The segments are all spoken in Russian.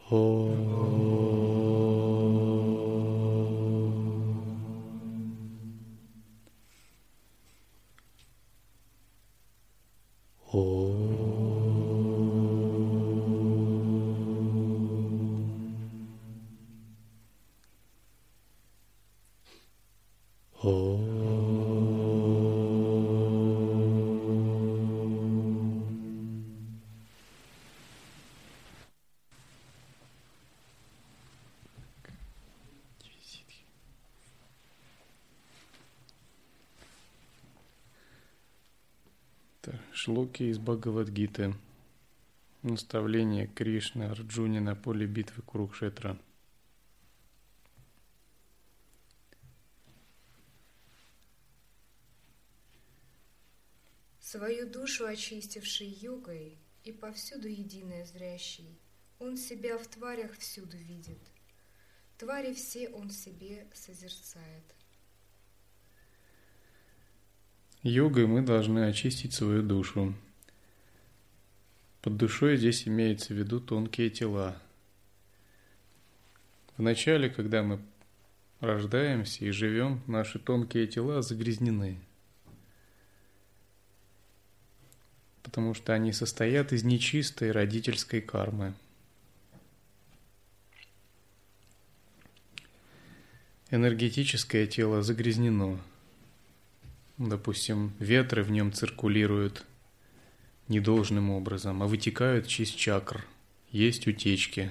Шлоки из Бхагавад-гиты. Наставление Кришны Арджуне на поле битвы Курукшетра. Свою душу очистивший йогой и повсюду единое зрящий, он себя в тварях всюду видит. Твари все он себе созерцает. Йогой мы должны очистить свою душу. Под душой здесь имеется в виду тонкие тела. Вначале, когда мы рождаемся и живем, наши тонкие тела загрязнены, потому что они состоят из нечистой родительской кармы. Энергетическое тело загрязнено. Допустим, ветры в нем циркулируют недолжным образом, а вытекают через чакр, есть утечки.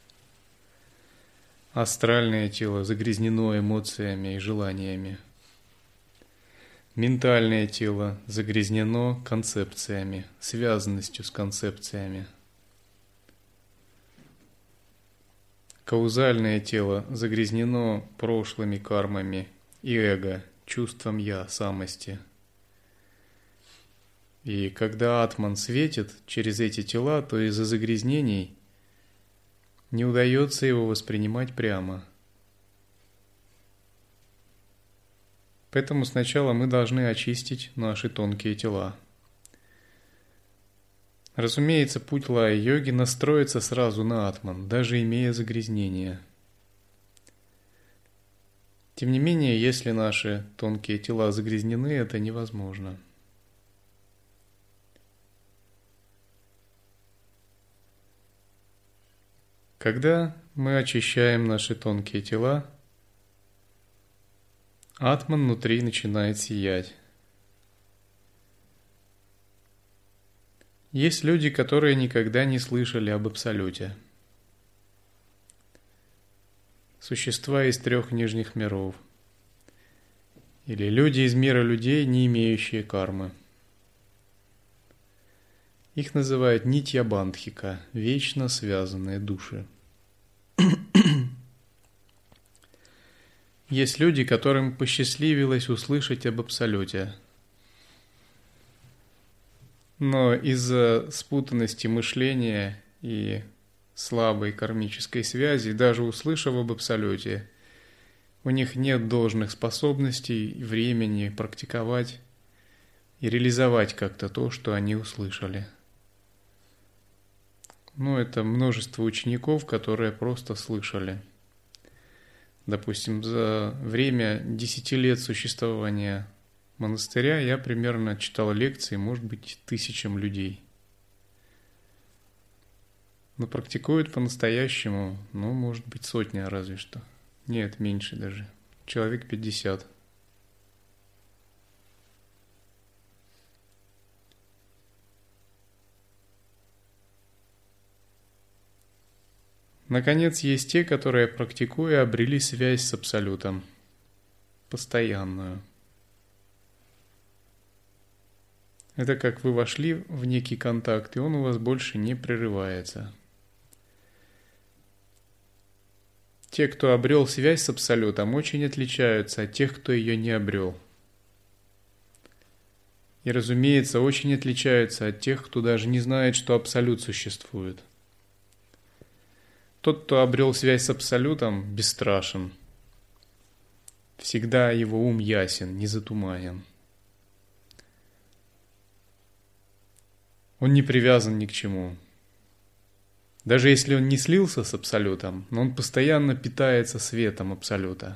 Астральное тело загрязнено эмоциями и желаниями. Ментальное тело загрязнено концепциями, связанностью с концепциями. Каузальное тело загрязнено прошлыми кармами и эго, чувством «я», самости. И когда атман светит через эти тела, то из-за загрязнений не удается его воспринимать прямо. Поэтому сначала мы должны очистить наши тонкие тела. Разумеется, путь лая-йоги настроится сразу на атман, даже имея загрязнения. Тем не менее, если наши тонкие тела загрязнены, это невозможно. Когда мы очищаем наши тонкие тела, атман внутри начинает сиять. Есть люди, которые никогда не слышали об Абсолюте. Существа из 3 нижних миров. Или люди из мира людей, не имеющие кармы. Их называют нитья-бандхика, вечно связанные души. Есть люди, которым посчастливилось услышать об Абсолюте. Но из-за спутанности мышления и слабой кармической связи, даже услышав об Абсолюте, у них нет должных способностей и времени практиковать и реализовать как-то то, что они услышали. Это множество учеников, которые просто слышали. Допустим, за время 10 лет существования монастыря я примерно читал лекции, может быть, 1000 людей. Но практикуют по-настоящему, может быть, 100 разве что. Нет, меньше даже. Человек 50. Наконец, есть те, которые, практикуя, обрели связь с Абсолютом. Постоянную. Это как вы вошли в некий контакт, и он у вас больше не прерывается. Те, кто обрел связь с Абсолютом, очень отличаются от тех, кто ее не обрел. И, разумеется, очень отличаются от тех, кто даже не знает, что Абсолют существует. Тот, кто обрел связь с Абсолютом, бесстрашен. Всегда его ум ясен, не затуманен. Он не привязан ни к чему. Даже если он не слился с Абсолютом, но он постоянно питается светом Абсолюта.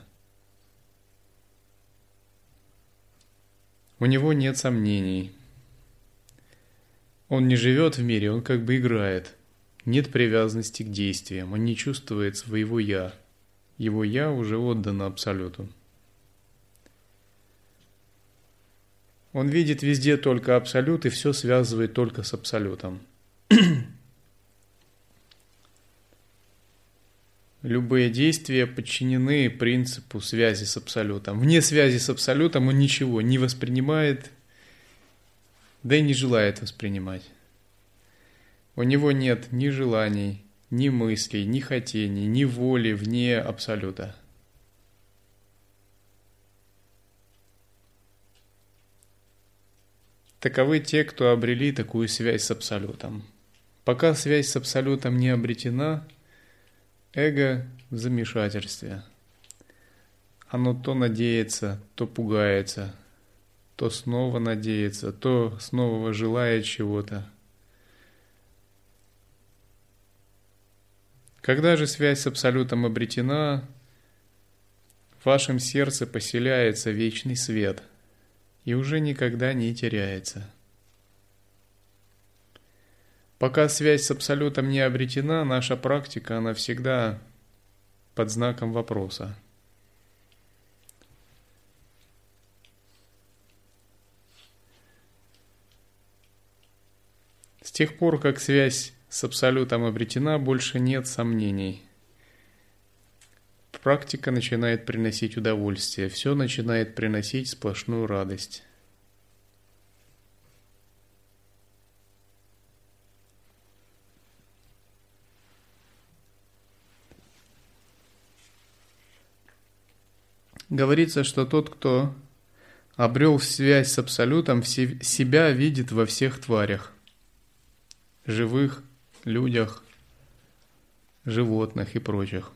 У него нет сомнений. Он не живет в мире, он как бы играет. Нет привязанности к действиям, он не чувствует своего «я». Его «я» уже отдано Абсолюту. Он видит везде только Абсолют и все связывает только с Абсолютом. Любые действия подчинены принципу связи с Абсолютом. Вне связи с Абсолютом он ничего не воспринимает, да и не желает воспринимать. У него нет ни желаний, ни мыслей, ни хотений, ни воли вне Абсолюта. Таковы те, кто обрели такую связь с Абсолютом. Пока связь с Абсолютом не обретена, эго в замешательстве. Оно то надеется, то пугается, то снова надеется, то снова желает чего-то. Когда же связь с Абсолютом обретена, в вашем сердце поселяется вечный свет и уже никогда не теряется. Пока связь с Абсолютом не обретена, наша практика, она всегда под знаком вопроса. С тех пор, как связь с Абсолютом обретена, больше нет сомнений. Практика начинает приносить удовольствие, все начинает приносить сплошную радость. Говорится, что тот, кто обрел связь с Абсолютом, себя видит во всех тварях, живых, людях, животных и прочих.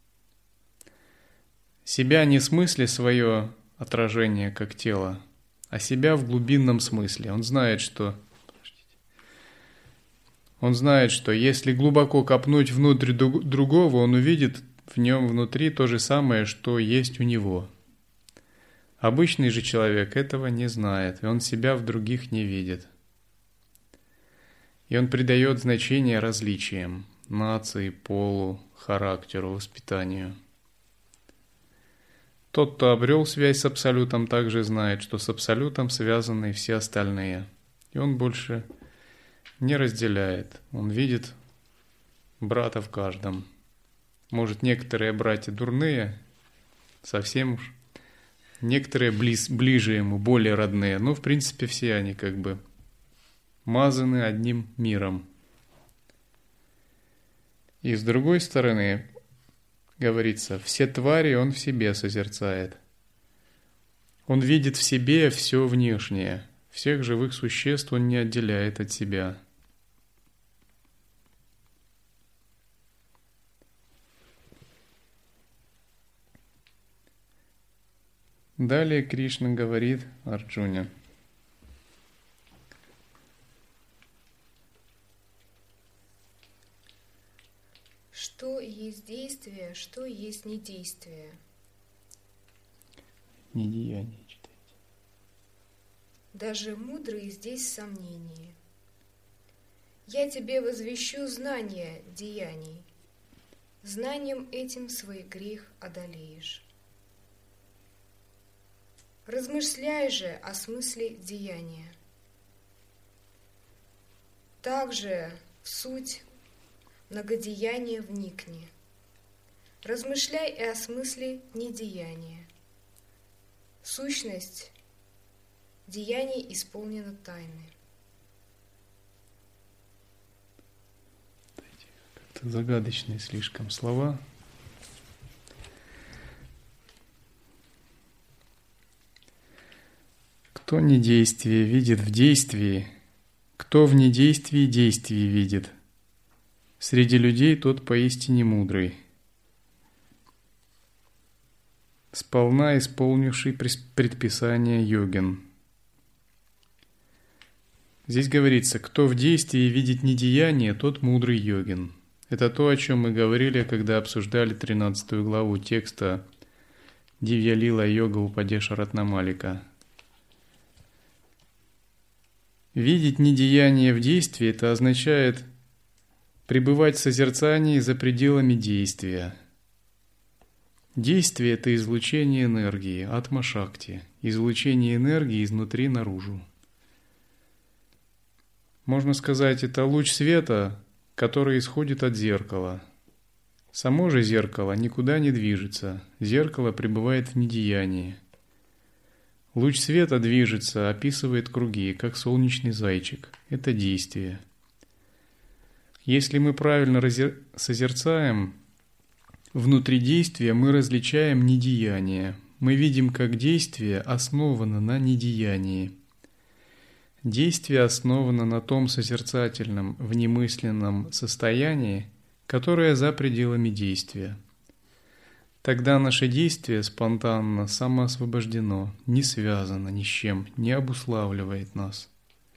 Себя не в смысле свое отражение как тело, а себя в глубинном смысле. Он знает, что если глубоко копнуть внутрь другого, он увидит в нем внутри то же самое, что есть у него. Обычный же человек этого не знает, и он себя в других не видит. И он придает значение различиям – нации, полу, характеру, воспитанию. Тот, кто обрел связь с Абсолютом, также знает, что с Абсолютом связаны все остальные. И он больше не разделяет. Он видит брата в каждом. Может, некоторые братья дурные, совсем уж. Некоторые ближе ему, более родные. Но, в принципе, все они как бы мазаны одним миром. И с другой стороны, говорится, все твари он в себе созерцает. Он видит в себе все внешнее. Всех живых существ он не отделяет от себя. Далее Кришна говорит Арджуне. Что есть действие, что есть недействие? Недеяние читайте. Даже мудрые здесь сомнения. Я тебе возвещу знание деяний. Знанием этим свой грех одолеешь. Размышляй же о смысле деяния. Также в суть многодеяния вникни. Размышляй и о смысле недеяния. Сущность деяний исполнена тайны. Это загадочные слишком слова. Кто недействие видит в действии, кто в недействии действие видит. Среди людей тот поистине мудрый, сполна исполнивший предписание йогин. Здесь говорится, кто в действии видит недеяние, тот мудрый йогин. Это то, о чем мы говорили, когда обсуждали 13 главу текста Дивья-лила йога Упадеша Ратнамалика. Видеть недеяние в действии – это означает пребывать в созерцании за пределами действия. Действие – это излучение энергии, атма-шакти, излучение энергии изнутри наружу. Можно сказать, это луч света, который исходит от зеркала. Само же зеркало никуда не движется, зеркало пребывает в недеянии. Луч света движется, описывает круги, как солнечный зайчик. Это действие. Если мы правильно созерцаем, внутри действия мы различаем недеяние. Мы видим, как действие основано на недеянии. Действие основано на том созерцательном, внемысленном состоянии, которое за пределами действия. Тогда наше действие спонтанно, самоосвобождено, не связано ни с чем, не обуславливает нас.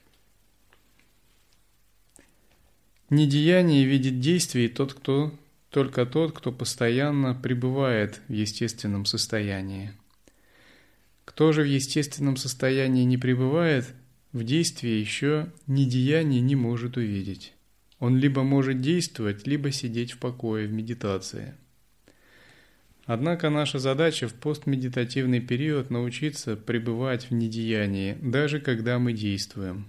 Недеяние видит действие только тот, кто постоянно пребывает в естественном состоянии. Кто же в естественном состоянии не пребывает, в действии еще недеяние не может увидеть. Он либо может действовать, либо сидеть в покое, в медитации. Однако наша задача в постмедитативный период научиться пребывать в недеянии, даже когда мы действуем.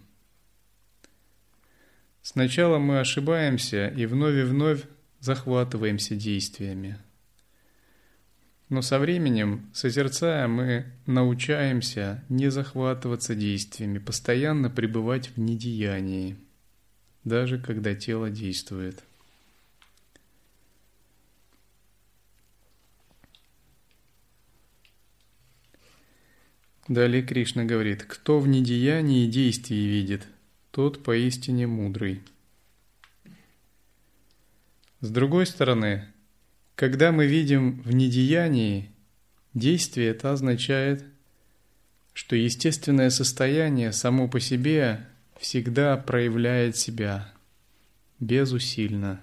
Сначала мы ошибаемся и вновь захватываемся действиями. Но со временем, созерцая, мы научаемся не захватываться действиями, постоянно пребывать в недеянии, даже когда тело действует. Далее Кришна говорит: «Кто в недеянии действий видит, тот поистине мудрый». С другой стороны, когда мы видим в недеянии действие, это означает, что естественное состояние само по себе всегда проявляет себя безусильно.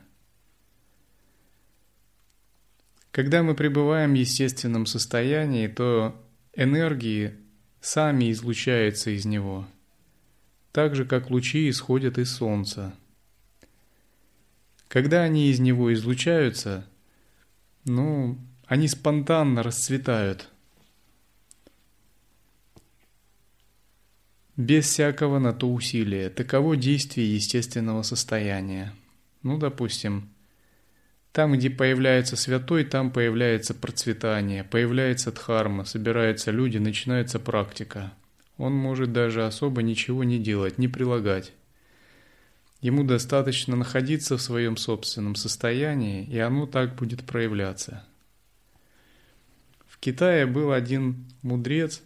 Когда мы пребываем в естественном состоянии, то энергии сами излучаются из него, так же, как лучи исходят из Солнца. Когда они из него излучаются, они спонтанно расцветают, без всякого на то усилия. Таково действие естественного состояния. Допустим, там, где появляется святой, там появляется процветание, появляется дхарма, собираются люди, начинается практика. Он может даже особо ничего не делать, не прилагать. Ему достаточно находиться в своем собственном состоянии, и оно так будет проявляться. В Китае был один мудрец,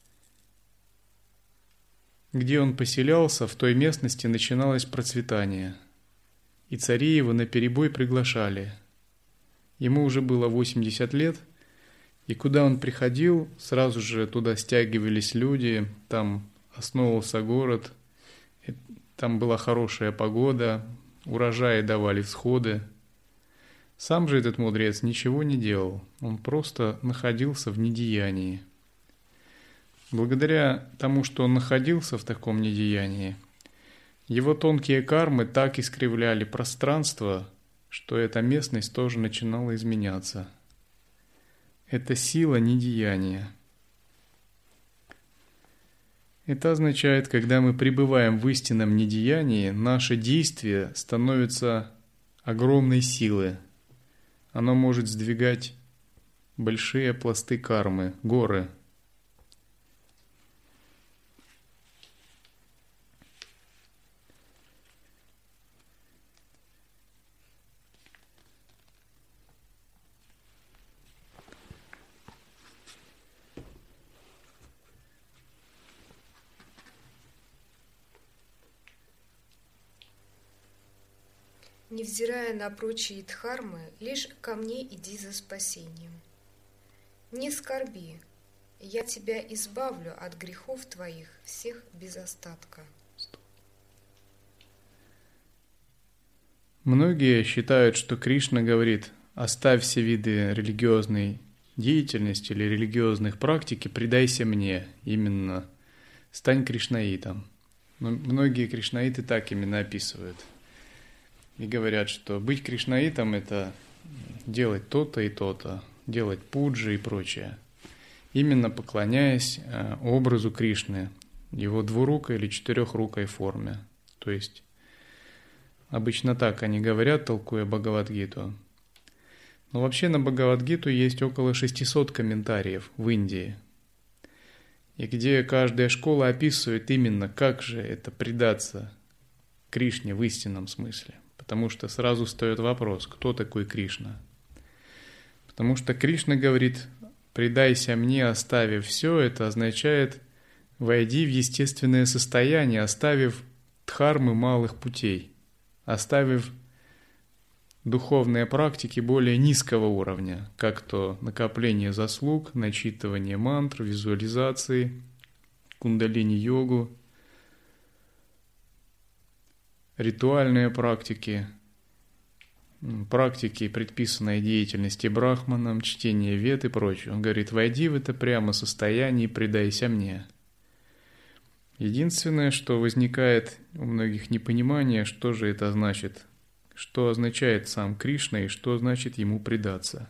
где он поселялся, в той местности начиналось процветание, и цари его наперебой приглашали. Ему уже было 80 лет, и куда он приходил, сразу же туда стягивались люди, там основывался город, там была хорошая погода, урожаи давали всходы. Сам же этот мудрец ничего не делал, он просто находился в недеянии. Благодаря тому, что он находился в таком недеянии, его тонкие кармы так искривляли пространство, что эта местность тоже начинала изменяться. Это сила недеяния. Это означает, когда мы пребываем в истинном недеянии, наше действие становится огромной силы. Оно может сдвигать большие пласты кармы, горы. Невзирая на прочие дхармы, лишь ко мне иди за спасением. Не скорби, я тебя избавлю от грехов твоих всех без остатка. Многие считают, что Кришна говорит: оставь все виды религиозной деятельности или религиозных практик и предайся мне, именно стань кришнаитом. Но многие кришнаиты так именно описывают. И говорят, что быть кришнаитом – это делать то-то и то-то, делать пуджи и прочее. Именно поклоняясь образу Кришны, его двурукой или четырехрукой форме. То есть обычно так они говорят, толкуя Бхагавад-гиту. Но вообще на Бхагавад-гиту есть около 600 комментариев в Индии, и где каждая школа описывает именно, как же это предаться Кришне в истинном смысле. Потому что сразу встает вопрос, кто такой Кришна? Потому что Кришна говорит: «Предайся мне, оставив все», это означает «войди в естественное состояние, оставив дхармы малых путей, оставив духовные практики более низкого уровня, как то накопление заслуг, начитывание мантр, визуализации, кундалини-йогу, ритуальные практики, практики предписанной деятельности брахманам, чтение вед и прочее». Он говорит: «Войди в это прямо состояние и предайся мне». Единственное, что возникает у многих непонимание, что же это значит, что означает сам Кришна и что значит ему предаться.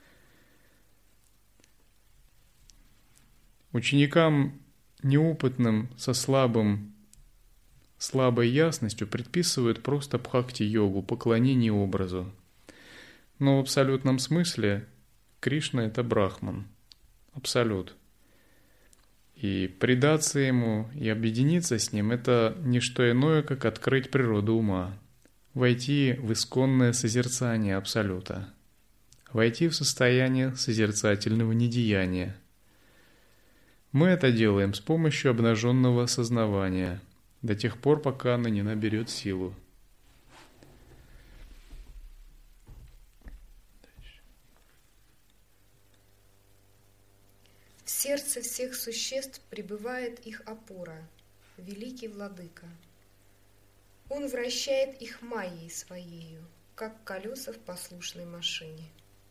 Ученикам неопытным, со слабой ясностью предписывают просто бхакти-йогу, поклонение образу. Но в абсолютном смысле Кришна – это Брахман, абсолют. И предаться ему и объединиться с ним – это не что иное, как открыть природу ума, войти в исконное созерцание абсолюта, войти в состояние созерцательного недеяния. Мы это делаем с помощью обнаженного сознавания до тех пор, пока оно не наберет силу. В сердце всех существ пребывает их опора, великий владыка. Он вращает их майей своею, как колеса в послушной машине.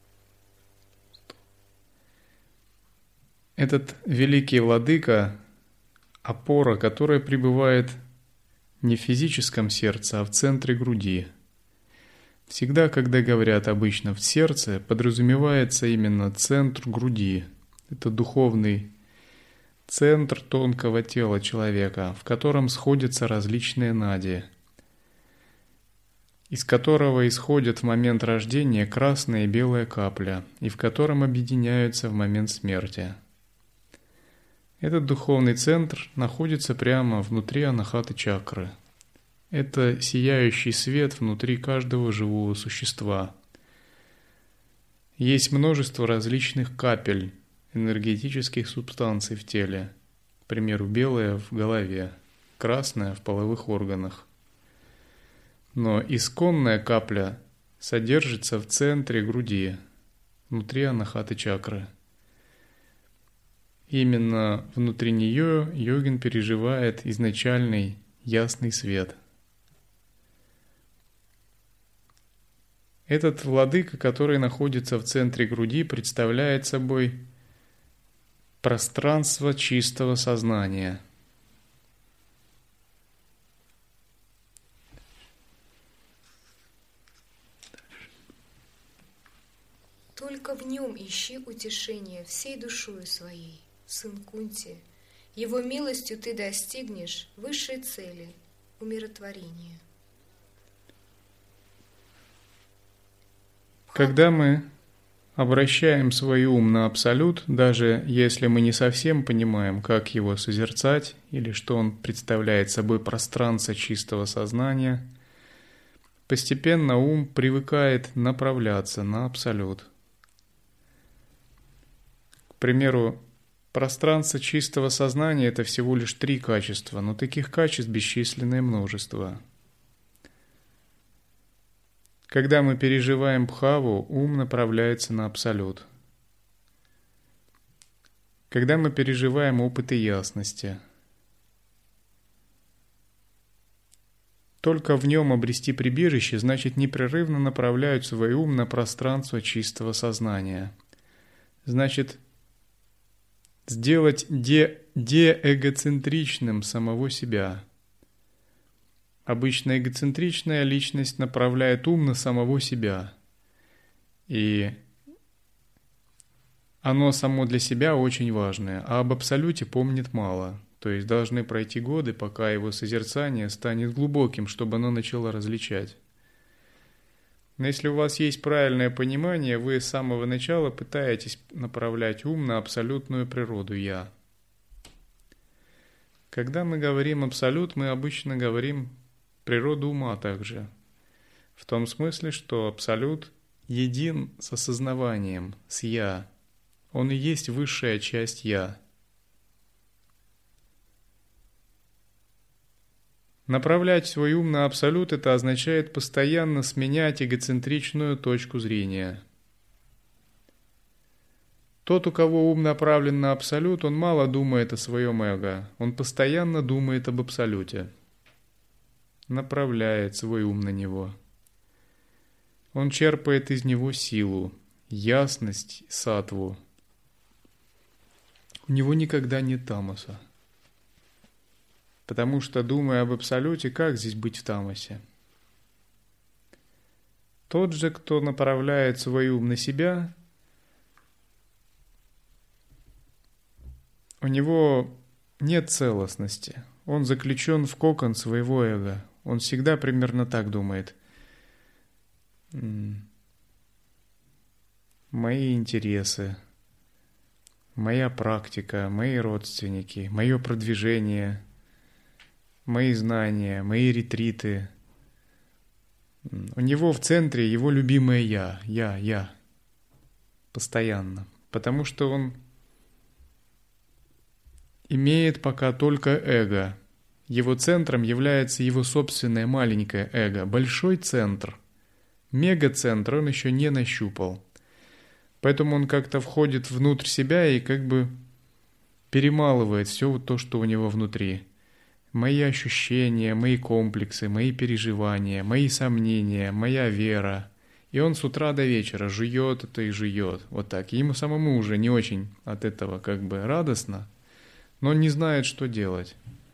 Этот великий владыка – опора, которая пребывает не в физическом сердце, а в центре груди. Всегда, когда говорят обычно «в сердце», подразумевается именно центр груди. Это духовный центр тонкого тела человека, в котором сходятся различные нади, из которого исходят в момент рождения красная и белая капля, и в котором объединяются в момент смерти. Этот духовный центр находится прямо внутри анахаты чакры. Это сияющий свет внутри каждого живого существа. Есть множество различных капель энергетических субстанций в теле. К примеру, белая в голове, красная в половых органах. Но исконная капля содержится в центре груди, внутри анахаты чакры. Именно внутри нее йогин переживает изначальный ясный свет. Этот владыка, который находится в центре груди, представляет собой пространство чистого сознания. Только в нем ищи утешение всей душою своей, сын Кунти. Его милостью ты достигнешь высшей цели – умиротворения. Когда мы обращаем свой ум на Абсолют, даже если мы не совсем понимаем, как его созерцать, или что он представляет собой пространство чистого сознания, постепенно ум привыкает направляться на Абсолют. К примеру, пространство чистого сознания – это всего лишь 3 качества, но таких качеств бесчисленное множество. Когда мы переживаем бхаву, ум направляется на Абсолют. Когда мы переживаем опыты ясности, Только в нем обрести прибежище значит непрерывно направлять свой ум на пространство чистого сознания. Значит, сделать деэгоцентричным самого себя. Обычно эгоцентричная личность направляет ум на самого себя. И оно само для себя очень важное, а об абсолюте помнит мало. То есть должны пройти годы, пока его созерцание станет глубоким, чтобы оно начало различать. Но если у вас есть правильное понимание, вы с самого начала пытаетесь направлять ум на абсолютную природу «я». Когда мы говорим «абсолют», мы обычно говорим природу ума также. В том смысле, что абсолют един с осознаванием, с «я». Он и есть высшая часть «я». Направлять свой ум на абсолют – это означает постоянно сменять эгоцентричную точку зрения. Тот, у кого ум направлен на абсолют, он мало думает о своем эго, он постоянно думает об абсолюте, направляет свой ум на него. Он черпает из него силу, ясность, саттву. У него никогда нет тамаса. Потому что, думая об абсолюте, как здесь быть в тамасе? Тот же, кто направляет свой ум на себя, у него нет целостности. Он заключен в кокон своего эго. Он всегда примерно так думает. Мои интересы, моя практика, мои родственники, мое продвижение – мои знания, мои ретриты. У него в центре его любимое «я». Постоянно. Потому что он имеет пока только эго. Его центром является его собственное маленькое эго. Большой центр, мегацентр он еще не нащупал. Поэтому он как-то входит внутрь себя и как бы перемалывает все то, что у него внутри. Мои ощущения, мои комплексы, мои переживания, мои сомнения, моя вера. И он с утра до вечера жует это и жует. Вот так. И ему самому уже не очень от этого как бы радостно, но он не знает, что делать.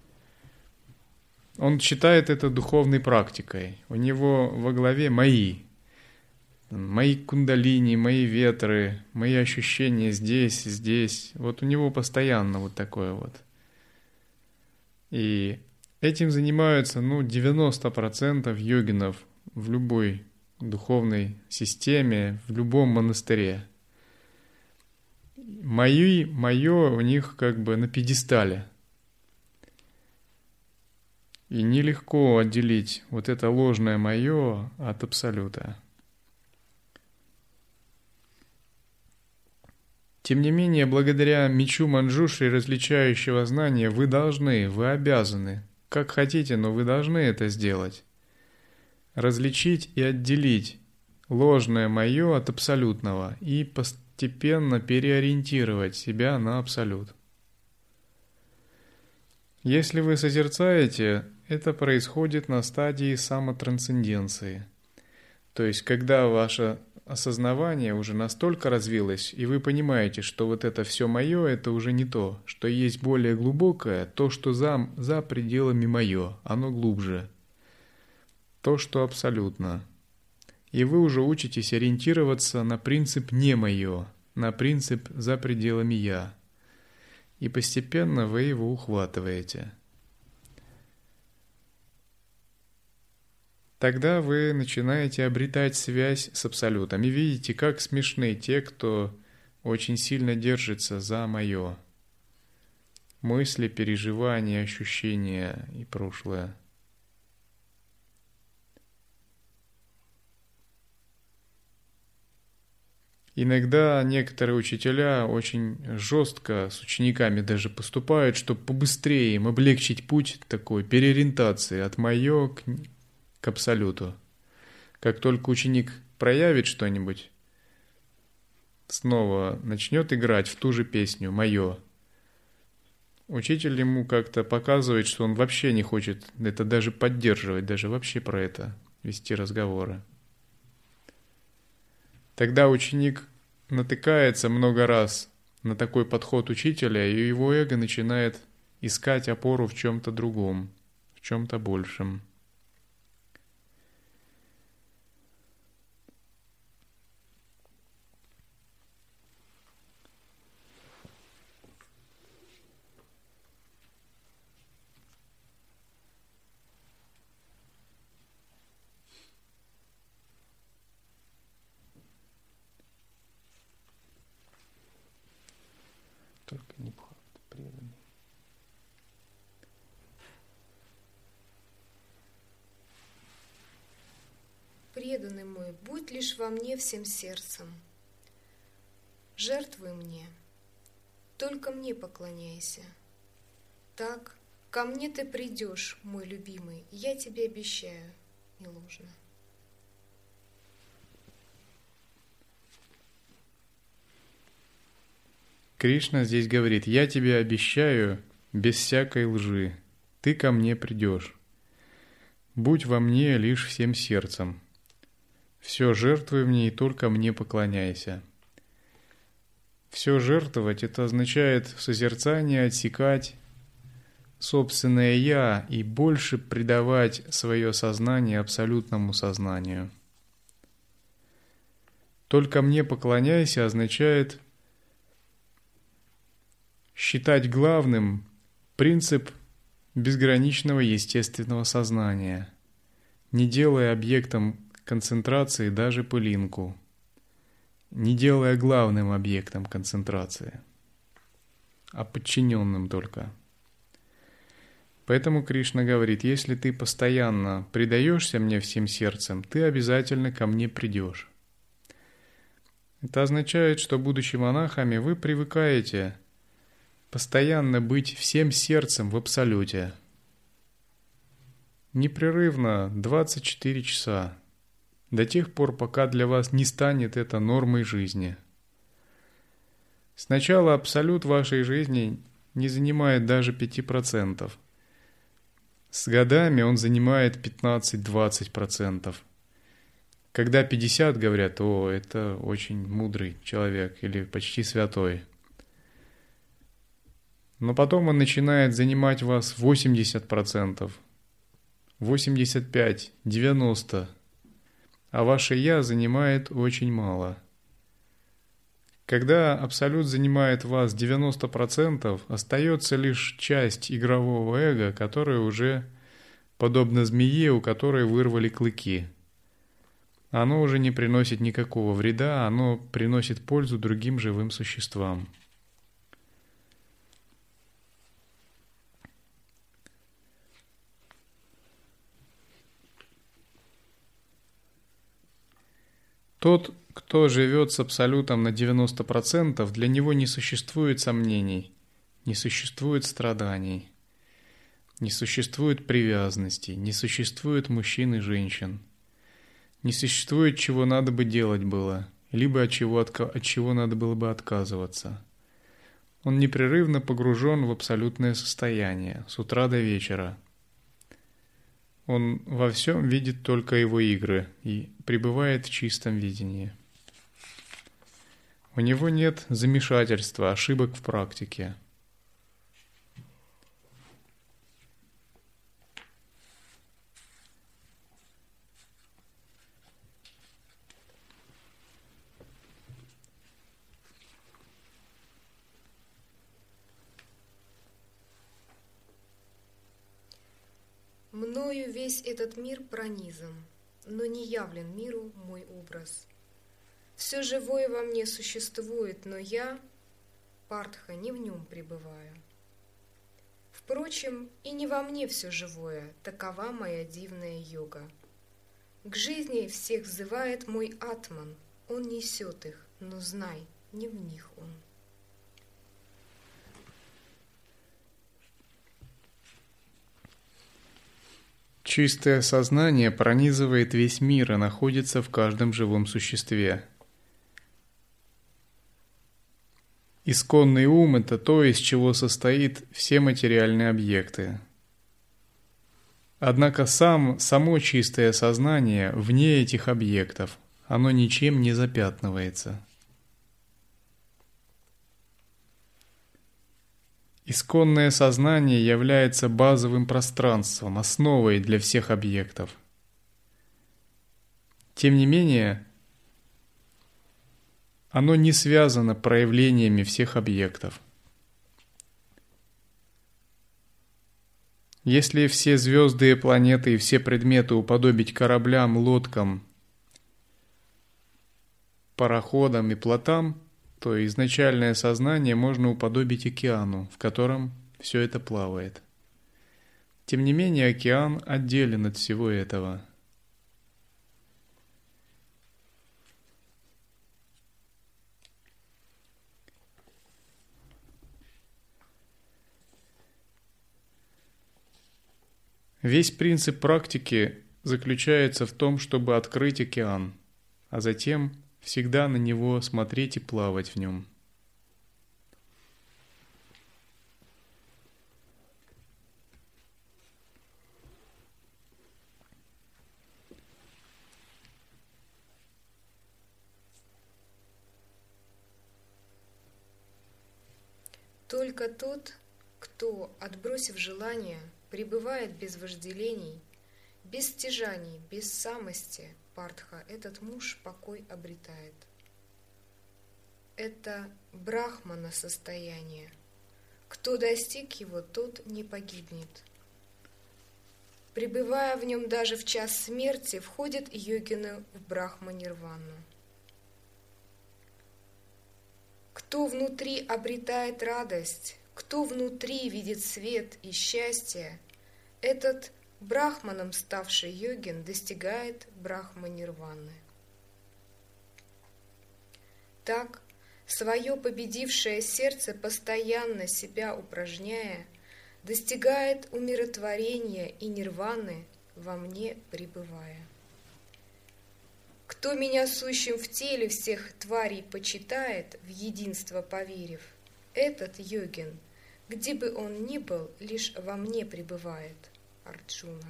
Он считает это духовной практикой. У него во главе мои кундалини, мои ветры, мои ощущения здесь. Вот у него постоянно вот такое вот. И этим занимаются 90% йогинов в любой духовной системе, в любом монастыре. Мое у них как бы на пьедестале. И нелегко отделить вот это ложное мое от абсолюта. Тем не менее, благодаря мечу Манджушри, различающего знания, вы обязаны, как хотите, но вы должны это сделать. Различить и отделить ложное мое от абсолютного и постепенно переориентировать себя на абсолют. Если вы созерцаете, это происходит на стадии самотрансценденции. То есть, когда ваше осознавание уже настолько развилось, и вы понимаете, что вот это все мое, это уже не то, что есть более глубокое, то, что за пределами мое, оно глубже, то, что абсолютно. И вы уже учитесь ориентироваться на принцип «не мое», на принцип «за пределами я». И постепенно вы его ухватываете. Тогда вы начинаете обретать связь с абсолютом. И видите, как смешны те, кто очень сильно держится за мое. Мысли, переживания, ощущения и прошлое. Иногда некоторые учителя очень жестко с учениками даже поступают, чтобы побыстрее им облегчить путь такой переориентации от «моё» к абсолюту. Как только ученик проявит что-нибудь, снова начнет играть в ту же песню «моё», учитель ему как-то показывает, что он вообще не хочет это даже поддерживать, даже вообще про это вести разговоры. Тогда ученик натыкается много раз на такой подход учителя, и его эго начинает искать опору в чем-то другом, в чем-то большем. Только не бхакти, преданный. Преданный мой, будь лишь во мне всем сердцем. Жертвуй мне, только мне поклоняйся. Так, ко мне ты придешь, мой любимый, я тебе обещаю, не ложно. Кришна здесь говорит: «Я тебе обещаю без всякой лжи, ты ко мне придешь. Будь во мне лишь всем сердцем. Все жертвуй мне и только мне поклоняйся». Все жертвовать — это означает в созерцании отсекать собственное «я» и больше предавать свое сознание абсолютному сознанию. «Только мне поклоняйся» означает считать главным принцип безграничного естественного сознания, не делая объектом концентрации даже пылинку, не делая главным объектом концентрации, а подчиненным только. Поэтому Кришна говорит: если ты постоянно предаешься мне всем сердцем, ты обязательно ко мне придешь. Это означает, что, будучи монахами, вы привыкаете постоянно быть всем сердцем в абсолюте. Непрерывно 24 часа. До тех пор, пока для вас не станет это нормой жизни. Сначала абсолют вашей жизни не занимает даже 5%. С годами он занимает 15-20%. Когда 50, говорят: «О, это очень мудрый человек» или «почти святой». Но потом он начинает занимать вас 80%, 85%, 90%, а ваше «я» занимает очень мало. Когда абсолют занимает вас 90%, остается лишь часть игрового эго, которая уже подобна змее, у которой вырвали клыки. Оно уже не приносит никакого вреда, оно приносит пользу другим живым существам. Тот, кто живет с абсолютом на 90%, для него не существует сомнений, не существует страданий, не существует привязанностей, не существует мужчин и женщин, не существует, чего надо бы делать было, либо от чего надо было бы отказываться. Он непрерывно погружен в абсолютное состояние с утра до вечера. Он во всем видит только его игры и пребывает в чистом видении. У него нет замешательства, ошибок в практике. Мною весь этот мир пронизан, но не явлен миру мой образ. Все живое во мне существует, но я, Партха, не в нем пребываю. Впрочем, и не во мне все живое, такова моя дивная йога. К жизни всех взывает мой атман, он несет их, но знай, не в них он. Чистое сознание пронизывает весь мир и находится в каждом живом существе. Исконный ум – это то, из чего состоит все материальные объекты. Однако само чистое сознание вне этих объектов, оно ничем не запятнывается. Исконное сознание является базовым пространством, основой для всех объектов. Тем не менее, оно не связано проявлениями всех объектов. Если все звезды и планеты и все предметы уподобить кораблям, лодкам, пароходам и плотам, то изначальное сознание можно уподобить океану, в котором все это плавает. Тем не менее, океан отделен от всего этого. Весь принцип практики заключается в том, чтобы открыть океан, а затем всегда на него смотреть и плавать в нем. Только тот, кто, отбросив желание, пребывает без вожделений, без стяжаний, без самости, Партха, этот муж покой обретает. Это брахмана состояние. Кто достиг его, тот не погибнет. Пребывая в нем даже в час смерти, входят йогины в брахма-нирвану. Кто внутри обретает радость, кто внутри видит свет и счастье, этот брахманом ставший йогин достигает брахма-нирваны. Так, свое победившее сердце, постоянно себя упражняя, достигает умиротворения и нирваны, во мне пребывая. Кто меня сущим в теле всех тварей почитает, в единство поверив, этот йогин, где бы он ни был, лишь во мне пребывает. Арджуна.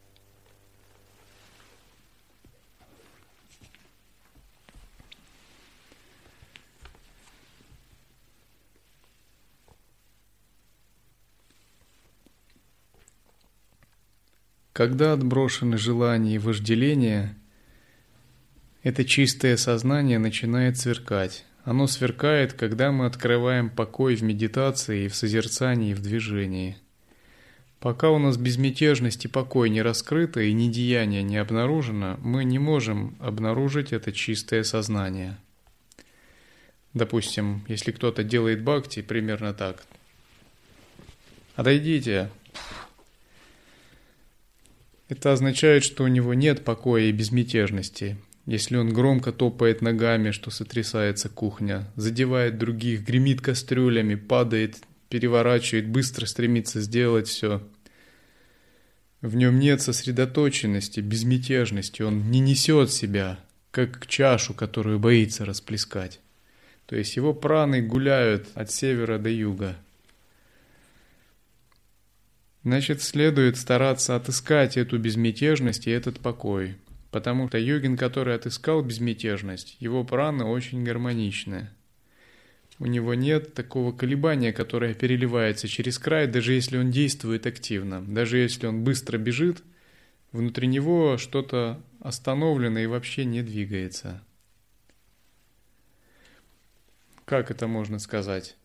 Когда отброшены желания и вожделения, это чистое сознание начинает сверкать. Оно сверкает, когда мы открываем покой в медитации и в созерцании, и в движении. Пока у нас безмятежность и покой не раскрыты и недеяние не обнаружено, мы не можем обнаружить это чистое сознание. Допустим, если кто-то делает бхакти, примерно так. Отойдите. Это означает, что у него нет покоя и безмятежности. Если он громко топает ногами, что сотрясается кухня, задевает других, гремит кастрюлями, падает, переворачивает, быстро стремится сделать все. В нем нет сосредоточенности, безмятежности, он не несет себя, как чашу, которую боится расплескать. То есть его праны гуляют от севера до юга. Значит, следует стараться отыскать эту безмятежность и этот покой, потому что йогин, который отыскал безмятежность, его праны очень гармоничны. У него нет такого колебания, которое переливается через край, даже если он действует активно. Даже если он быстро бежит, внутри него что-то остановлено и вообще не двигается. Как это можно сказать?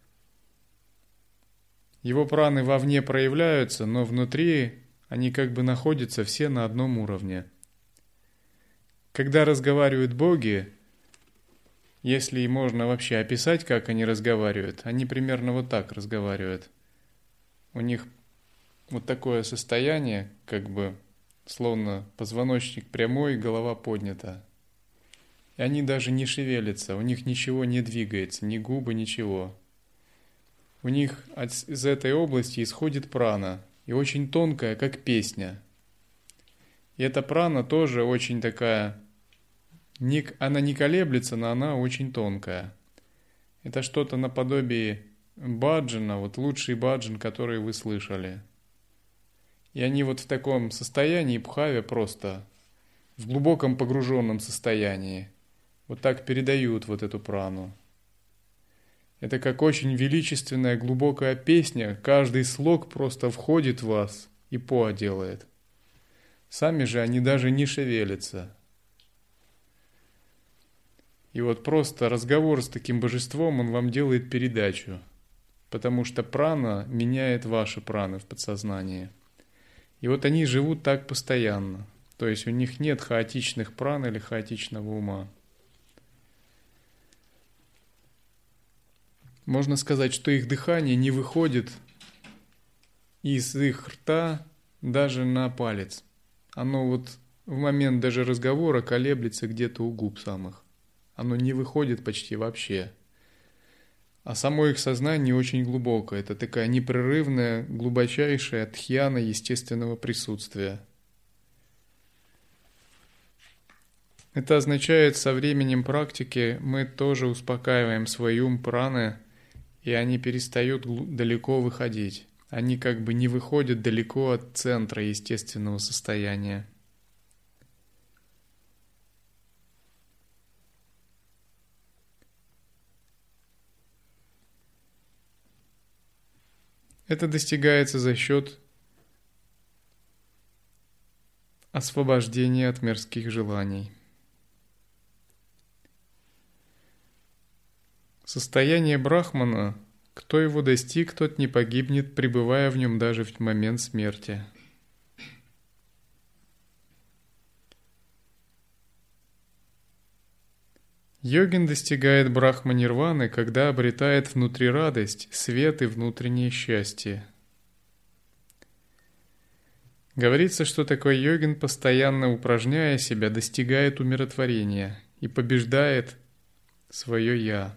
Его праны вовне проявляются, но внутри они как бы находятся все на одном уровне. Когда разговаривают боги, если можно вообще описать, как они разговаривают, они примерно вот так разговаривают. У них вот такое состояние, как бы, словно позвоночник прямой, голова поднята. И они даже не шевелятся, у них ничего не двигается, ни губы, ничего. У них из этой области исходит прана, и очень тонкая, как песня. И эта прана тоже очень такая, она не колеблется, но она очень тонкая. Это что-то наподобие баджана, вот лучший баджан, который вы слышали. И они вот в таком состоянии бхаве просто, в глубоком погруженном состоянии, вот так передают вот эту прану. Это как очень величественная глубокая песня, каждый слог просто входит в вас и поа делает. Сами же они даже не шевелятся. И вот просто разговор с таким божеством, он вам делает передачу, потому что прана меняет ваши праны в подсознании. И вот они живут так постоянно, то есть у них нет хаотичных пран или хаотичного ума. Можно сказать, что их дыхание не выходит из их рта даже на палец. Оно вот в момент даже разговора колеблется где-то у губ самых. Оно не выходит почти вообще. А само их сознание очень глубокое. Это такая непрерывная, глубочайшая дхьяна естественного присутствия. Это означает, со временем практики мы тоже успокаиваем свой ум праны, и они перестают далеко выходить. Они как бы не выходят далеко от центра естественного состояния. Это достигается за счет освобождения от мирских желаний. Состояние брахмана, кто его достиг, тот не погибнет, пребывая в нем даже в момент смерти. Йогин достигает брахма-нирваны, когда обретает внутри радость, свет и внутреннее счастье. Говорится, что такой йогин, постоянно упражняя себя, достигает умиротворения и побеждает свое «я».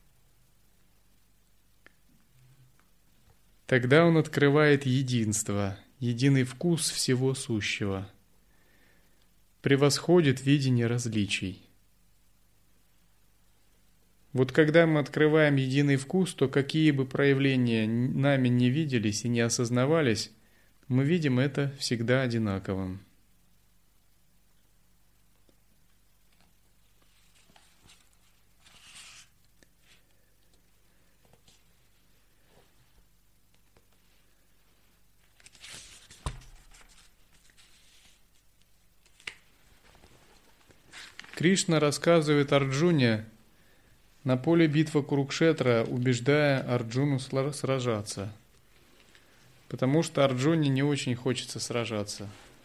Тогда он открывает единство, единый вкус всего сущего, превосходит видение различий. Вот когда мы открываем единый вкус, то какие бы проявления нами не виделись и не осознавались, мы видим это всегда одинаковым. Кришна рассказывает Арджуне на поле битвы Курукшетра, убеждая Арджуну сражаться, потому что Арджуне не очень хочется сражаться.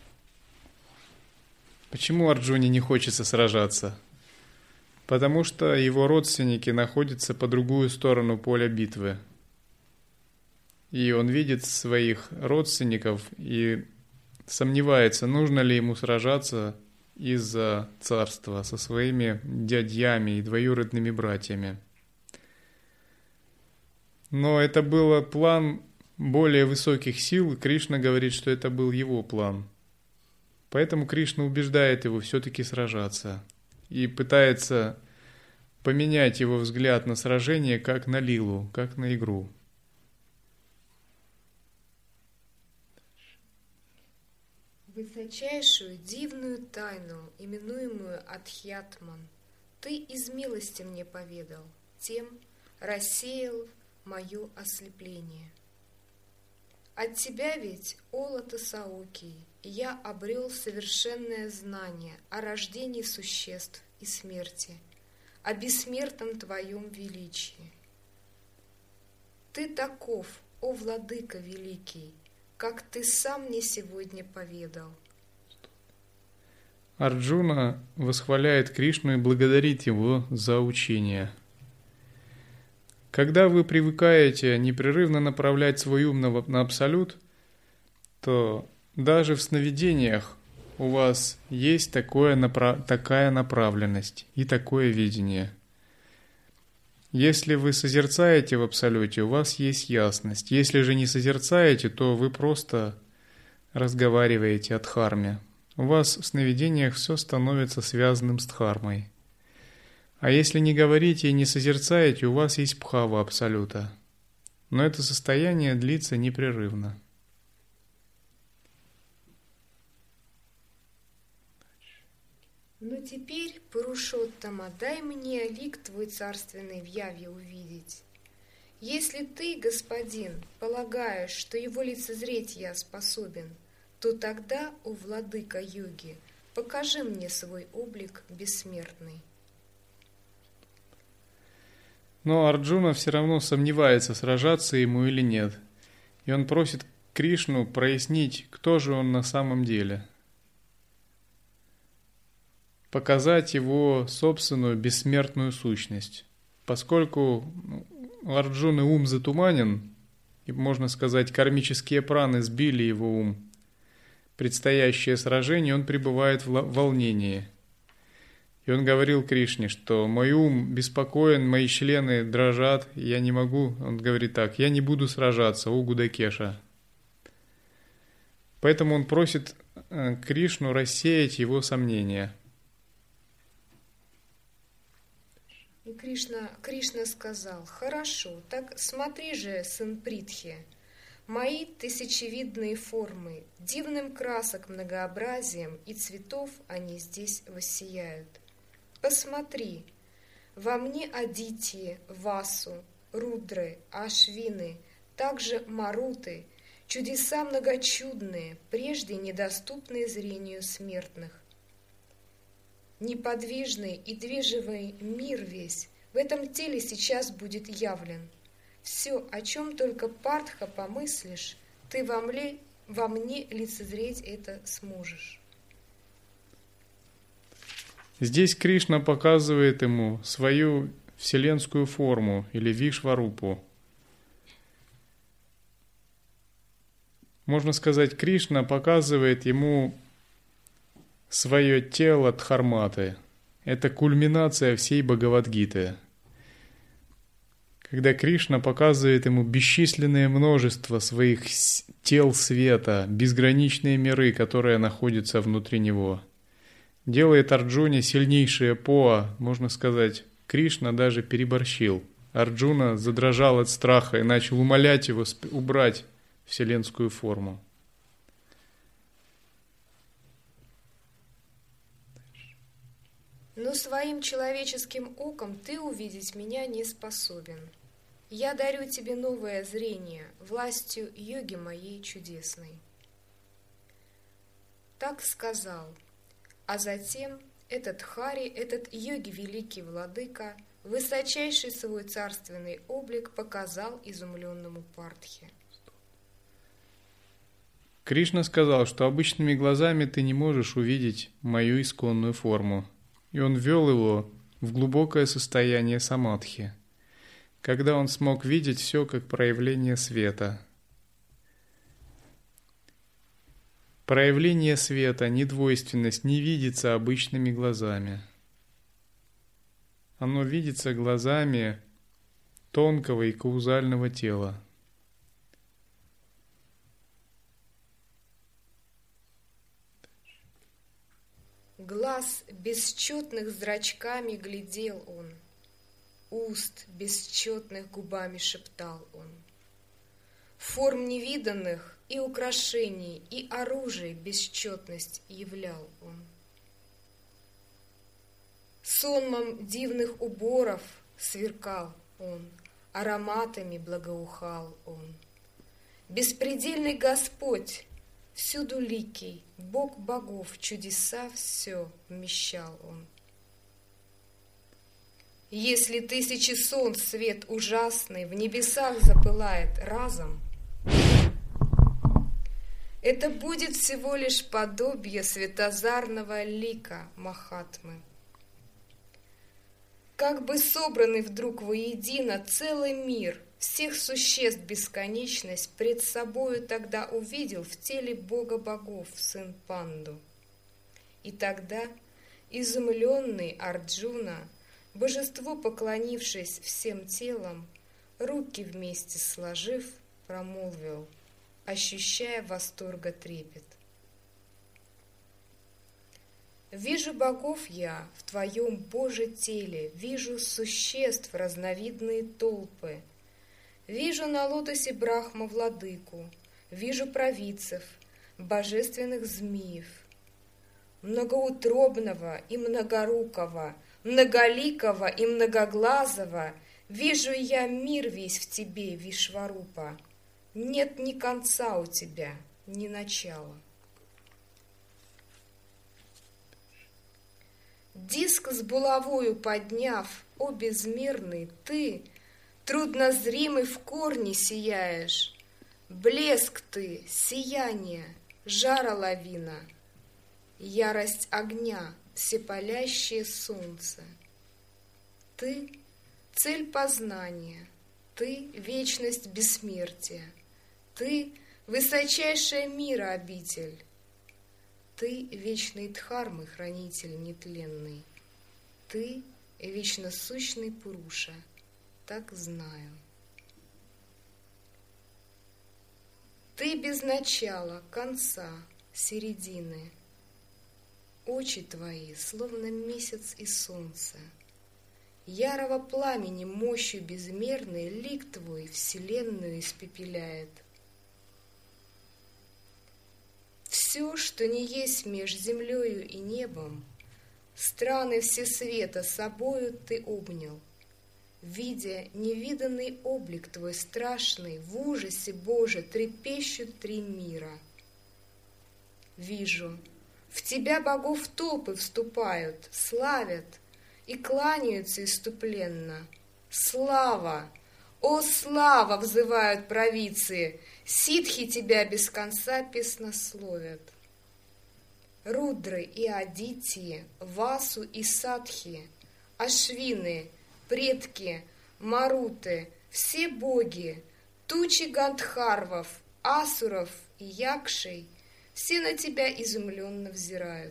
Почему Арджуне не хочется сражаться? Потому что его родственники находятся по другую сторону поля битвы. И он видит своих родственников и сомневается, нужно ли ему сражаться из-за царства со своими дядьями и двоюродными братьями. Но это был план более высоких сил, и Кришна говорит, что это был его план. Поэтому Кришна убеждает его все-таки сражаться и пытается поменять его взгляд на сражение как на лилу, как на игру. Высочайшую дивную тайну, именуемую Адхьятман, ты из милости мне поведал, тем рассеял мое ослепление. От тебя ведь, о Лотосаокий, я обрел совершенное знание о рождении существ и смерти, о бессмертном твоем величии. Ты таков, о Владыка великий, как ты сам мне сегодня поведал. Арджуна восхваляет Кришну и благодарит его за учение. Когда вы привыкаете непрерывно направлять свой ум на абсолют, то даже в сновидениях у вас есть такая направленность и такое видение. Если вы созерцаете в абсолюте, у вас есть ясность. Если же не созерцаете, то вы просто разговариваете о дхарме. У вас в сновидениях все становится связанным с дхармой. А если не говорите и не созерцаете, у вас есть бхава абсолюта. Но это состояние длится непрерывно. Но теперь, Пурушоттама, дай мне лик твой царственный в яве увидеть. Если ты, господин, полагаешь, что его лицезреть я способен, то тогда, о владыка йоги, покажи мне свой облик бессмертный. Но Арджуна все равно сомневается, сражаться ему или нет. И он просит Кришну прояснить, кто же он на самом деле. Показать его собственную бессмертную сущность. Поскольку у Арджуны ум затуманен, и, можно сказать, кармические праны сбили его ум, предстоящее сражение, он пребывает в волнении. И он говорил Кришне, что мой ум беспокоен, мои члены дрожат, я не могу, он говорит так, я не буду сражаться, о Гудакеша. Поэтому он просит Кришну рассеять его сомнения. И Кришна сказал: «Хорошо, так смотри же, сын Притхи, мои тысячевидные формы, дивным красок многообразием и цветов они здесь воссияют. Посмотри, во мне Адити, Васу, Рудры, Ашвины, также Маруты, чудеса многочудные, прежде недоступные зрению смертных. Неподвижный и движимый мир весь в этом теле сейчас будет явлен. Все, о чем только Партха помыслишь, ты во мне лицезреть это сможешь». Здесь Кришна показывает ему свою вселенскую форму или Вишварупу. Можно сказать, Кришна показывает ему свое тело Дхарматы. Это кульминация всей Бхагавад-гиты. Когда Кришна показывает ему бесчисленное множество своих тел света, безграничные миры, которые находятся внутри него. Делает Арджуне сильнейшее поа, можно сказать, Кришна даже переборщил. Арджуна задрожал от страха и начал умолять его убрать вселенскую форму. «Но своим человеческим оком ты увидеть меня не способен. Я дарю тебе новое зрение, властью йоги моей чудесной». Так сказал. А затем этот Хари, этот йоги великий владыка, высочайший свой царственный облик показал изумленному Партхе. Кришна сказал, что обычными глазами ты не можешь увидеть мою исконную форму. И он ввел его в глубокое состояние самадхи, когда он смог видеть все как проявление света. Проявление света, недвойственность не видится обычными глазами. Оно видится глазами тонкого и каузального тела. Глаз бесчетных зрачками глядел он, уст бесчетных губами шептал он. Форм невиданных и украшений, и оружий бесчетность являл он. Сонмом дивных уборов сверкал он, ароматами благоухал он. Беспредельный Господь, всюду ликий, Бог богов, чудеса все вмещал он. Если тысячи солнц свет ужасный в небесах запылает разом, это будет всего лишь подобие светозарного лика Махатмы. Как бы собранный вдруг воедино целый мир, всех существ бесконечность пред собою тогда увидел в теле Бога богов сын Панду. И тогда изумленный Арджуна, божеству поклонившись всем телом, руки вместе сложив, промолвил, ощущая восторга трепет: Вижу богов я в твоем, Боже, теле, вижу существ разновидные толпы. Вижу на лотосе Брахма владыку, вижу провидцев, божественных змеев, многоутробного и многорукого, многоликого и многоглазого. Вижу я мир весь в тебе, Вишварупа. Нет ни конца у тебя, ни начала. Диск с булавою подняв, о безмерный, ты, труднозримый, в корне сияешь. Блеск ты, сияние, жара лавина, ярость огня, всепалящее солнце. Ты — цель познания, ты — вечность бессмертия, ты — высочайшая мира обитель. Ты — вечный Дхармы, хранитель нетленный. Ты — вечно сущный Пуруша, так знаю. Ты без начала, конца, середины. Очи твои, словно месяц и солнце. Ярого пламени мощью безмерной лик твой вселенную испепеляет. Все, что не есть меж землею и небом, страны все света собою ты обнял. Видя невиданный облик твой страшный, в ужасе, Боже, трепещут три мира. Вижу, в тебя богов толпы вступают, славят и кланяются иступленно. Слава! О, слава! Взывают провидцы, ситхи тебя без конца песнословят. Рудры и Адитии, Васу и Садхи, Ашвины, предки, Маруты, все боги, тучи Гандхарвов, Асуров и Якшей, все на тебя изумленно взирают.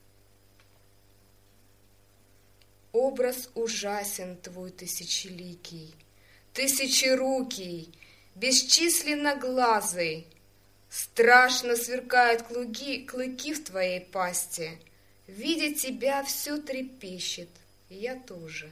Образ ужасен твой тысячеликий, тысячерукий, бесчисленно-глазый. Страшно сверкают клыки в твоей пасти. Видя тебя, все трепещет, я тоже.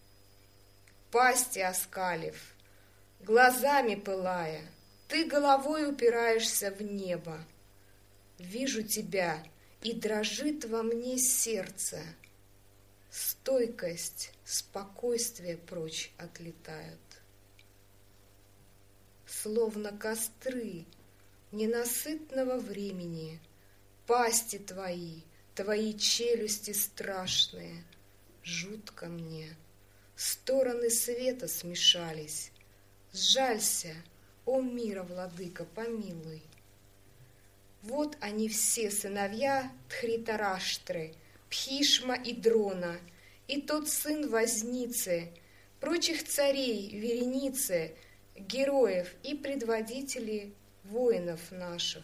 Пасти оскалив, глазами пылая, ты головой упираешься в небо. Вижу тебя, и дрожит во мне сердце. Стойкость, спокойствие прочь отлетают. Словно костры ненасытного времени, пасти твои, твои челюсти страшные. Жутко мне, стороны света смешались. Сжалься, о мира, владыка, помилуй. Вот они все, сыновья Дхритараштры, Пхишма и Дрона, и тот сын возницы, прочих царей, вереницы, героев и предводителей воинов наших.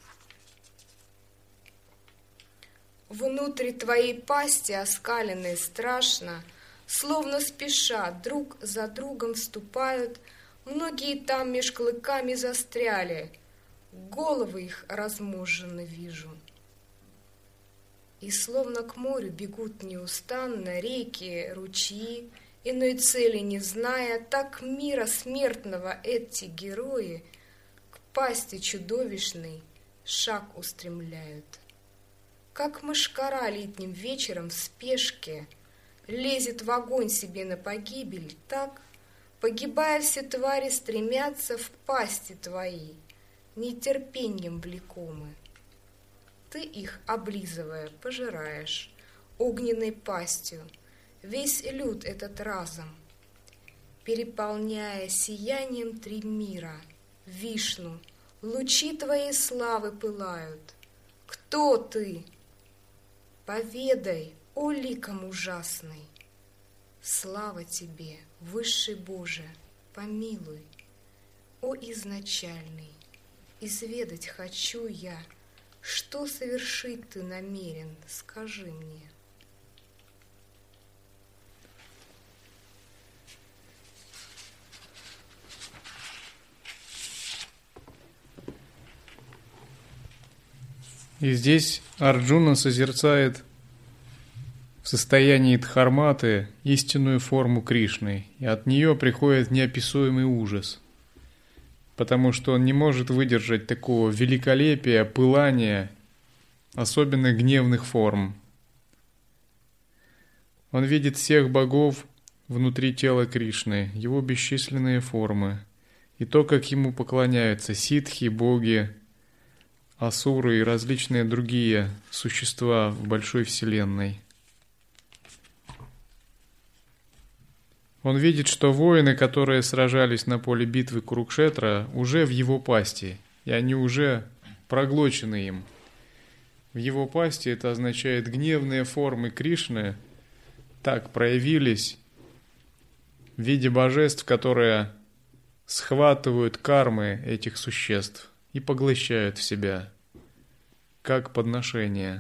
Внутри твоей пасти оскаленной страшно, словно спеша друг за другом вступают, многие там меж клыками застряли, головы их разможженно вижу. И словно к морю бегут неустанно реки, ручьи, иной цели не зная, так мира смертного эти герои к пасти чудовищной шаг устремляют. Как мышкара летним вечером в спешке лезет в огонь себе на погибель, так, погибая, все твари стремятся в пасти твои, нетерпением влекомы. Ты их, облизывая, пожираешь огненной пастью, весь люд этот разом, переполняя сиянием три мира. Вишну, лучи твоей славы пылают. Кто ты? Поведай, о ликом ужасный. Слава тебе, высший Боже, помилуй. О изначальный, изведать хочу я, что совершить ты намерен, скажи мне. И здесь Арджуна созерцает состоянии Дхарматы истинную форму Кришны, и от нее приходит неописуемый ужас, потому что он не может выдержать такого великолепия, пылания, особенно гневных форм. Он видит всех богов внутри тела Кришны, его бесчисленные формы, и то, как ему поклоняются ситхи, боги, асуры и различные другие существа в большой вселенной. Он видит, что воины, которые сражались на поле битвы Курукшетра, уже в его пасти, и они уже проглочены им. В его пасти это означает гневные формы Кришны так проявились в виде божеств, которые схватывают кармы этих существ и поглощают в себя, как подношение.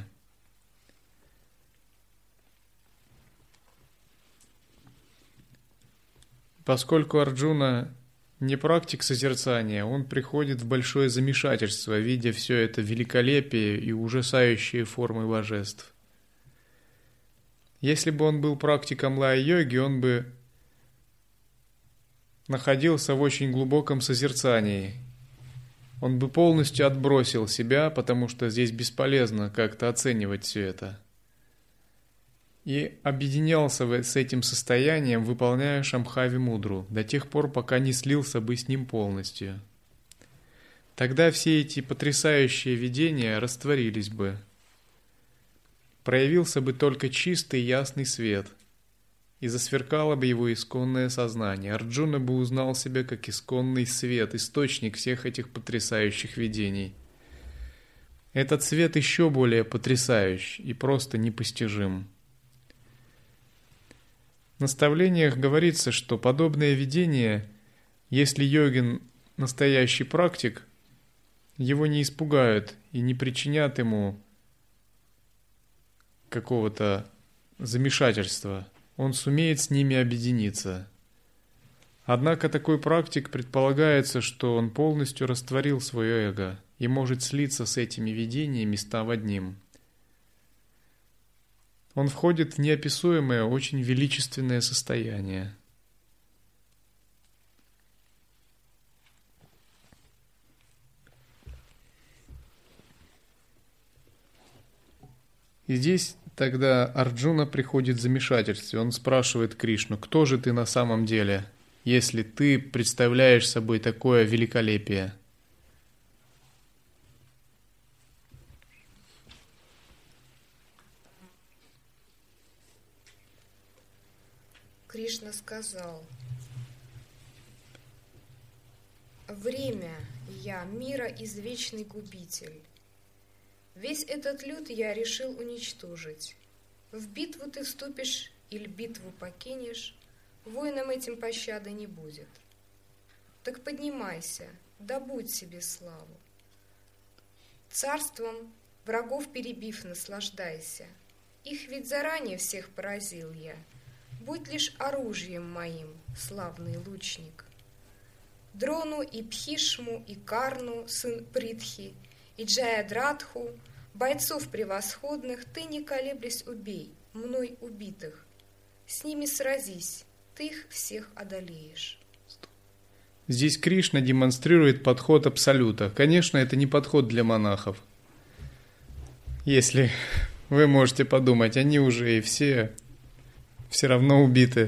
Поскольку Арджуна не практик созерцания, он приходит в большое замешательство, видя все это великолепие и ужасающие формы божеств. Если бы он был практиком лая-йоги, он бы находился в очень глубоком созерцании. Он бы полностью отбросил себя, потому что здесь бесполезно как-то оценивать все это. И объединялся с этим состоянием, выполняя Шамбхави-мудру, до тех пор, пока не слился бы с ним полностью. Тогда все эти потрясающие видения растворились бы. Проявился бы только чистый ясный свет, и засверкало бы его исконное сознание. Арджуна бы узнал себя как исконный свет, источник всех этих потрясающих видений. Этот свет еще более потрясающий и просто непостижим. В наставлениях говорится, что подобное видение, если йогин настоящий практик, его не испугают и не причинят ему какого-то замешательства. Он сумеет с ними объединиться. Однако такой практик предполагается, что он полностью растворил свое эго и может слиться с этими видениями, став одним. Он входит в неописуемое, очень величественное состояние. И здесь тогда Арджуна приходит в замешательство. Он спрашивает Кришну: кто же ты на самом деле, если ты представляешь собой такое великолепие? Кришна сказал: «Время я, мира извечный губитель. Весь этот люд я решил уничтожить. В битву ты вступишь или битву покинешь, воинам этим пощады не будет. Так поднимайся, добудь себе славу. Царством врагов перебив, наслаждайся. Их ведь заранее всех поразил я. Будь лишь оружием моим, славный лучник. Дрону и Пхишму, и Карну, сын Притхи, и Джаядратху, бойцов превосходных, ты, не колеблясь, убей, мной убитых. С ними сразись, ты их всех одолеешь». Здесь Кришна демонстрирует подход Абсолюта. Конечно, это не подход для монахов. Если вы можете подумать, они уже и все равно убиты.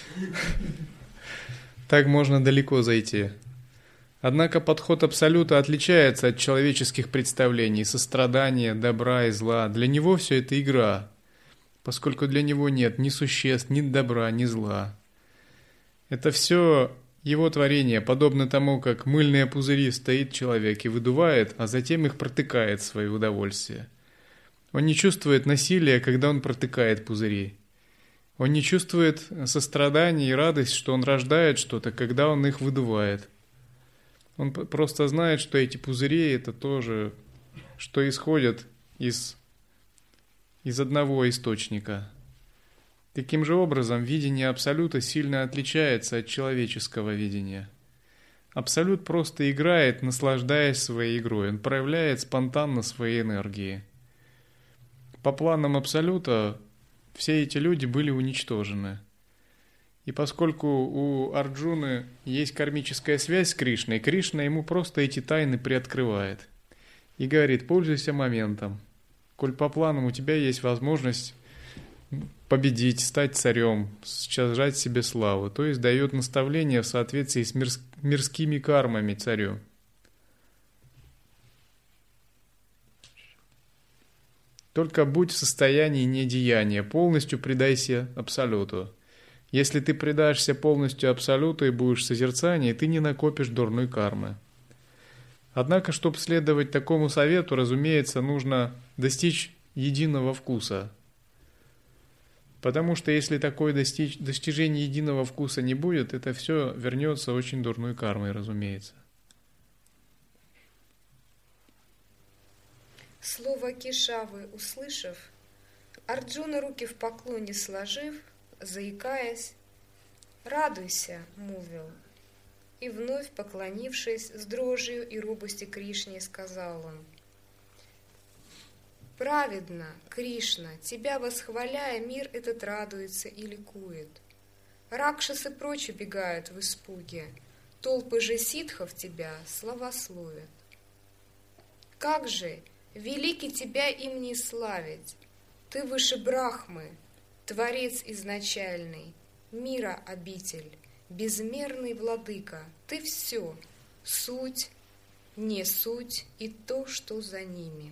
Так можно далеко зайти. Однако подход Абсолюта отличается от человеческих представлений, сострадания, добра и зла. Для него все это игра, поскольку для него нет ни существ, ни добра, ни зла. Это все его творение, подобно тому, как мыльные пузыри стоит человек и выдувает, а затем их протыкает в свое удовольствие. Он не чувствует насилия, когда он протыкает пузыри. Он не чувствует сострадания и радость, что он рождает что-то, когда он их выдувает. Он просто знает, что эти пузыри – это тоже, что исходят из одного источника. Таким же образом, видение Абсолюта сильно отличается от человеческого видения. Абсолют просто играет, наслаждаясь своей игрой. Он проявляет спонтанно свои энергии. По планам Абсолюта все эти люди были уничтожены. И поскольку у Арджуны есть кармическая связь с Кришной, Кришна ему просто эти тайны приоткрывает. И говорит: пользуйся моментом. Коль по планам у тебя есть возможность победить, стать царем, сжать себе славу. То есть дает наставление в соответствии с мирскими кармами царю. Только будь в состоянии недеяния, полностью предайся Абсолюту. Если ты предашься полностью Абсолюту и будешь в созерцании, ты не накопишь дурной кармы. Однако, чтобы следовать такому совету, разумеется, нужно достичь единого вкуса. Потому что если такое достижение единого вкуса не будет, это все вернется очень дурной кармой, разумеется. Слово Кешавы услышав, Арджуна, руки в поклоне сложив, заикаясь, «Радуйся», — мовил, и вновь поклонившись, с дрожью и робостью Кришне сказал он: «Праведно, Кришна, тебя восхваляя, мир этот радуется и ликует. Ракшасы прочь убегают в испуге, толпы же ситхов тебя славословят. Как же великий тебя им не славить! Ты выше Брахмы, Творец изначальный, мира обитель, безмерный владыка, ты все, суть, не суть и то, что за ними.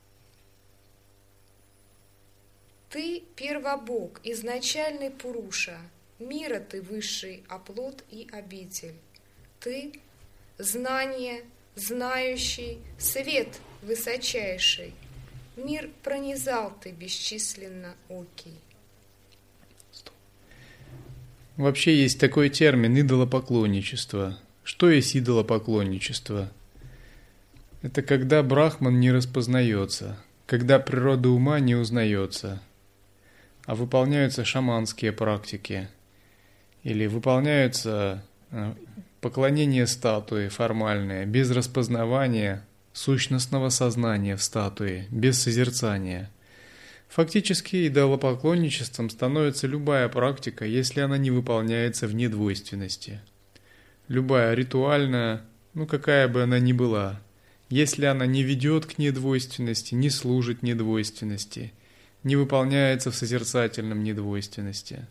Ты первобог, изначальный Пуруша, мира ты высший оплот и обитель. Ты знание, знающий, свет высочайший, мир пронизал ты бесчисленно окий. Вообще есть такой термин идолопоклонничество. Что есть идолопоклонничество? Это когда брахман не распознается, когда природа ума не узнается, а выполняются шаманские практики или выполняются поклонение статуи формальное, без распознавания сущностного сознания в статуе, без созерцания. Фактически идолопоклонничеством становится любая практика, если она не выполняется в недвойственности. Любая ритуальная, какая бы она ни была, если она не ведет к недвойственности, не служит недвойственности, не выполняется в созерцательном недвойственности.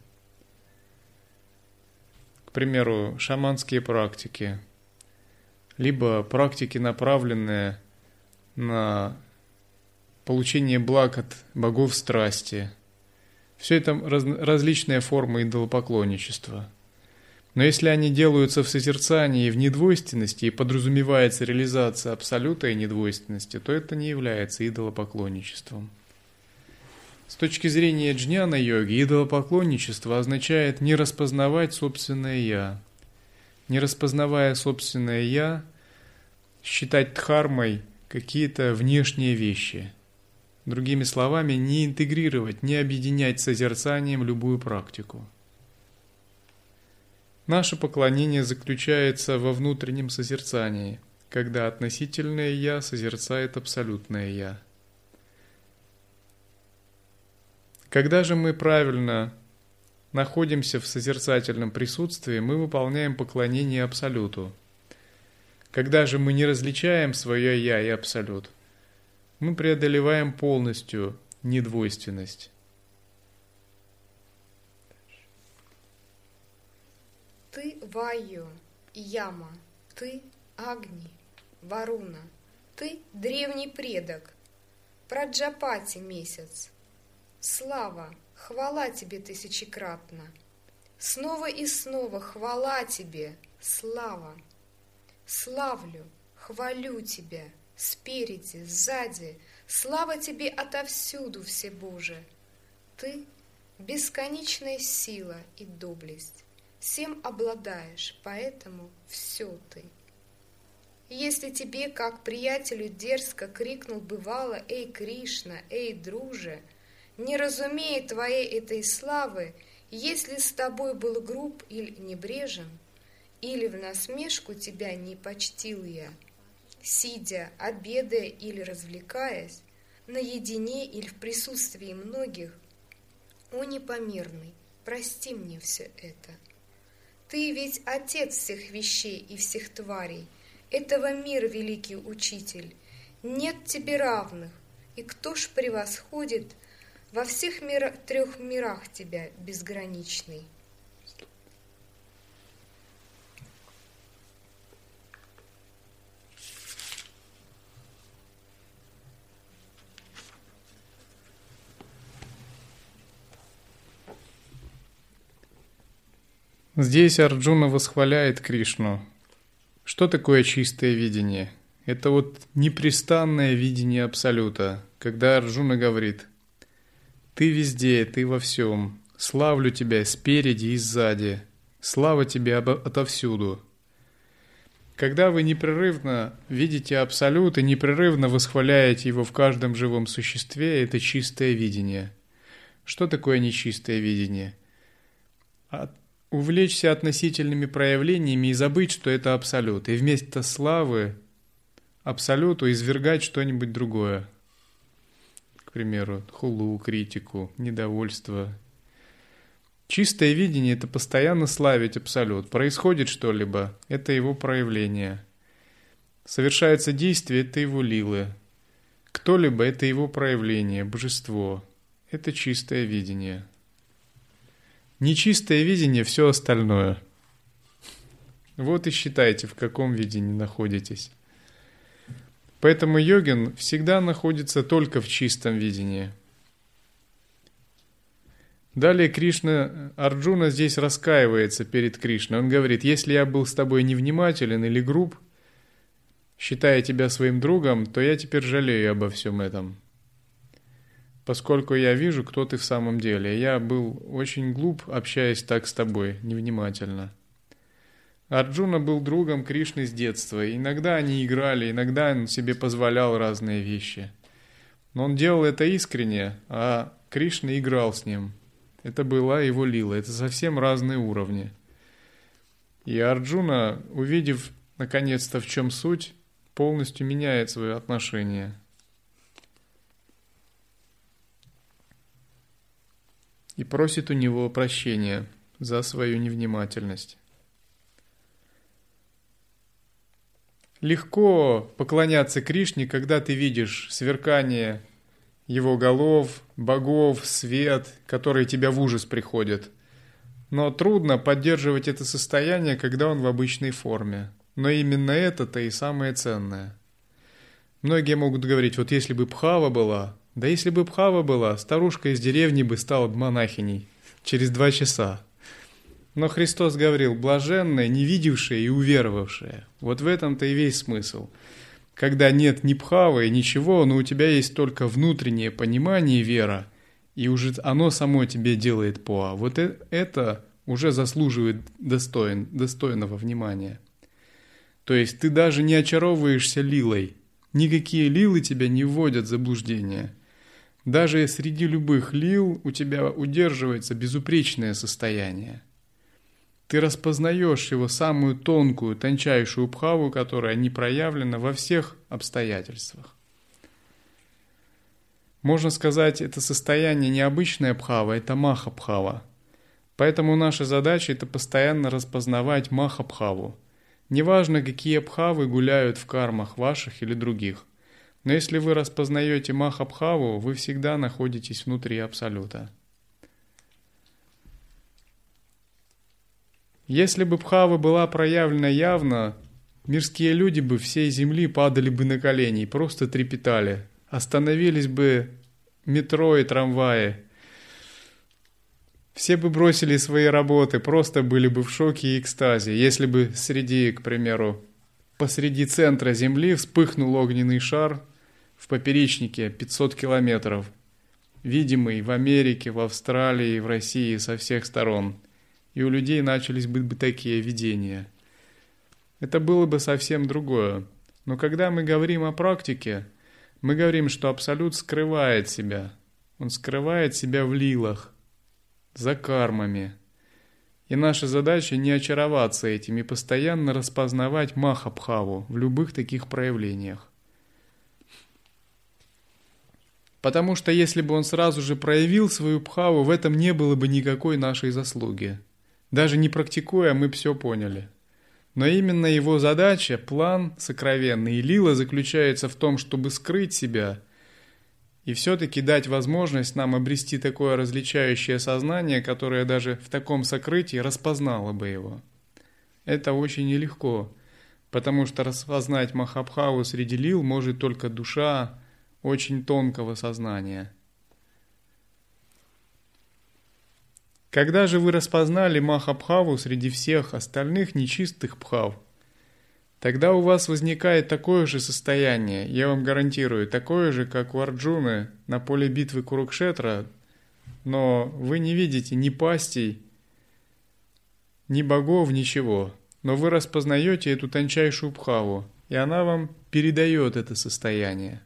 К примеру, шаманские практики, либо практики, направленные на получение благ от богов страсти. Все это различные формы идолопоклонничества. Но если они делаются в созерцании и в недвойственности, и подразумевается реализация абсолюта и недвойственности, то это не является идолопоклонничеством. С точки зрения джняна-йоги, идолопоклонничество означает не распознавать собственное «я». Не распознавая собственное «я», считать дхармой какие-то внешние вещи. Другими словами, не интегрировать, не объединять с созерцанием любую практику. Наше поклонение заключается во внутреннем созерцании, когда относительное «я» созерцает абсолютное «я». Когда же мы правильно находимся в созерцательном присутствии, мы выполняем поклонение Абсолюту. Когда же мы не различаем свое «я» и Абсолют, мы преодолеваем полностью недвойственность. Ты Вайю, Яма, ты Агни, Варуна, ты древний предок, Праджапати месяц. Слава, хвала тебе тысячекратно. Снова и снова хвала тебе, слава. Славлю, хвалю тебя, спереди, сзади, слава тебе отовсюду, Всебоже. Ты — бесконечная сила и доблесть, всем обладаешь, поэтому все ты. Если тебе, как приятелю, дерзко крикнул бывало: «Эй, Кришна, эй, друже!», не разумея твоей этой славы, если с тобой был груб или небрежен, или в насмешку тебя не почтил я, сидя, обедая или развлекаясь, наедине или в присутствии многих, О непомерный, прости мне все это. Ты ведь отец всех вещей и всех тварей, этого мира великий учитель. Нет тебе равных, и кто ж превосходит во всех трех мирах тебя, безграничный? Здесь Арджуна восхваляет Кришну. Что такое чистое видение? Это вот непрестанное видение Абсолюта, когда Арджуна говорит: «Ты везде, ты во всем, славлю тебя спереди и сзади, слава тебе отовсюду». Когда вы непрерывно видите Абсолют и непрерывно восхваляете его в каждом живом существе, это чистое видение. Что такое нечистое видение? Увлечься относительными проявлениями и забыть, что это Абсолют, и вместо славы Абсолюту извергать что-нибудь другое. К примеру, хулу, критику, недовольство. Чистое видение – это постоянно славить Абсолют. Происходит что-либо – это его проявление. Совершается действие – это его лилы. Кто-либо – это его проявление, божество. Это чистое видение. Нечистое видение – все остальное. Вот и считайте, в каком видении находитесь. Поэтому йогин всегда находится только в чистом видении. Далее Арджуна здесь раскаивается перед Кришной. Он говорит: если я был с тобой невнимателен или груб, считая тебя своим другом, то я теперь жалею обо всем этом. Поскольку я вижу, кто ты в самом деле. Я был очень глуп, общаясь так с тобой, невнимательно. Арджуна был другом Кришны с детства. Иногда они играли, иногда он себе позволял разные вещи. Но он делал это искренне, а Кришна играл с ним. Это была его лила, это совсем разные уровни. И Арджуна, увидев наконец-то, в чем суть, полностью меняет свое отношение. И просит у него прощения за свою невнимательность. Легко поклоняться Кришне, когда ты видишь сверкание его голов, богов, свет, который тебя в ужас приходит. Но трудно поддерживать это состояние, когда он в обычной форме. Но именно это-то и самое ценное. Многие могут говорить: вот если бы Бхава была... Да если бы Бхава была, старушка из деревни бы стала монахиней через 2 часа. Но Христос говорил: блаженная, не видевшая и уверовавшая. Вот в этом-то и весь смысл. Когда нет ни Бхавы, ничего, но у тебя есть только внутреннее понимание и вера, и уже оно само тебе делает поа. Вот это уже заслуживает достойного внимания. То есть ты даже не очаровываешься лилой. Никакие лилы тебя не вводят в заблуждение. Даже среди любых лил у тебя удерживается безупречное состояние. Ты распознаешь его самую тонкую, тончайшую бхаву, которая не проявлена во всех обстоятельствах. Можно сказать, это состояние не обычная бхава, это маха-бхава. Поэтому наша задача – это постоянно распознавать маха-бхаву. Неважно, какие бхавы гуляют в кармах ваших или других. Но если вы распознаете маха-бхаву, вы всегда находитесь внутри Абсолюта. Если бы бхава была проявлена явно, мирские люди бы всей земли падали бы на колени и просто трепетали. Остановились бы метро и трамваи. Все бы бросили свои работы, просто были бы в шоке и экстазе. Если бы к примеру, посреди центра Земли вспыхнул огненный шар в поперечнике 500 километров, видимый в Америке, в Австралии, в России со всех сторон, и у людей начались бы такие видения. Это было бы совсем другое. Но когда мы говорим о практике, мы говорим, что Абсолют скрывает себя. Он скрывает себя в лилах, за кармами. И наша задача не очароваться этим и постоянно распознавать маха-бхаву в любых таких проявлениях. Потому что если бы он сразу же проявил свою бхаву, в этом не было бы никакой нашей заслуги. Даже не практикуя, мы все поняли. Но именно его задача, план сокровенный, лила заключается в том, чтобы скрыть себя и все-таки дать возможность нам обрести такое различающее сознание, которое даже в таком сокрытии распознало бы его. Это очень нелегко, потому что распознать Махабхаву среди лил может только душа очень тонкого сознания. Когда же вы распознали Махабхаву среди всех остальных нечистых бхав, тогда у вас возникает такое же состояние, я вам гарантирую, такое же, как у Арджуны на поле битвы Курукшетра, но вы не видите ни пастей, ни богов, ничего, но вы распознаете эту тончайшую бхаву, и она вам передает это состояние.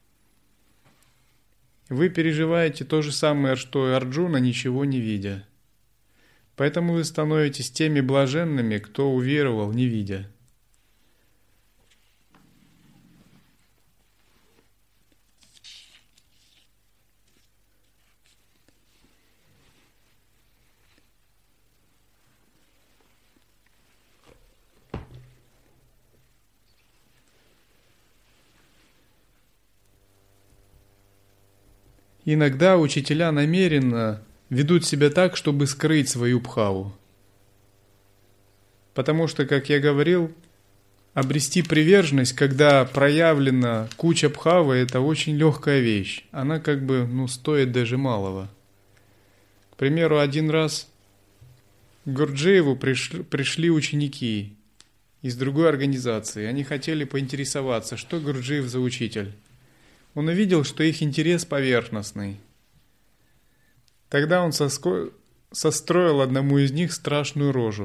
Вы переживаете то же самое, что и Арджуна, ничего не видя. Поэтому вы становитесь теми блаженными, кто уверовал, не видя. Иногда учителя намеренно ведут себя так, чтобы скрыть свою бхаву. Потому что, как я говорил, обрести приверженность, когда проявлена куча бхавы, это очень легкая вещь. Она как бы, стоит даже малого. К примеру, один раз к Гурджиеву пришли ученики из другой организации. Они хотели поинтересоваться, что Гурджиев за учитель. Он увидел, что их интерес поверхностный. Тогда он состроил одному из них страшную рожу.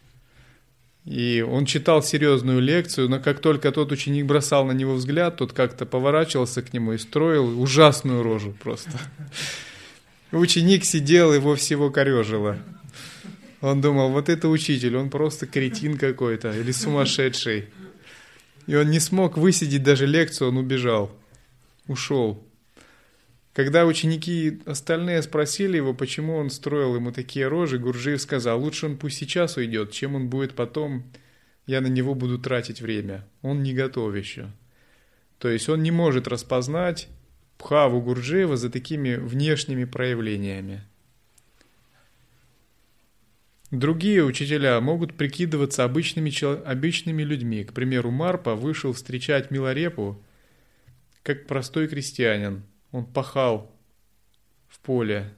И он читал серьезную лекцию, но как только тот ученик бросал на него взгляд, тот как-то поворачивался к нему и строил ужасную рожу просто. Ученик сидел, его всего корежило. Он думал, вот это учитель, он просто кретин какой-то или сумасшедший. И он не смог высидеть даже лекцию, он убежал. Ушел. Когда ученики остальные спросили его, почему он строил ему такие рожи, Гурджиев сказал, лучше он пусть сейчас уйдет, чем он будет потом, я на него буду тратить время. Он не готов еще. То есть он не может распознать бхаву Гурджиева за такими внешними проявлениями. Другие учителя могут прикидываться обычными людьми. К примеру, Марпа вышел встречать Миларепу, как простой крестьянин. Он пахал в поле.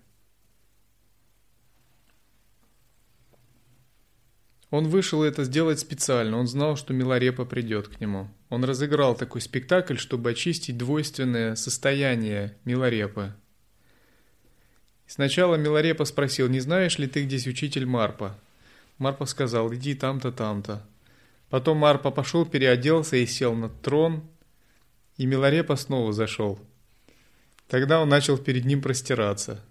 Он вышел это сделать специально. Он знал, что Миларепа придет к нему. Он разыграл такой спектакль, чтобы очистить двойственное состояние Миларепы. Сначала Миларепа спросил, не знаешь ли ты, где здесь учитель Марпа? Марпа сказал, иди там-то, там-то. Потом Марпа пошел, переоделся и сел на трон, и Миларепа снова зашел. Тогда он начал перед ним простираться.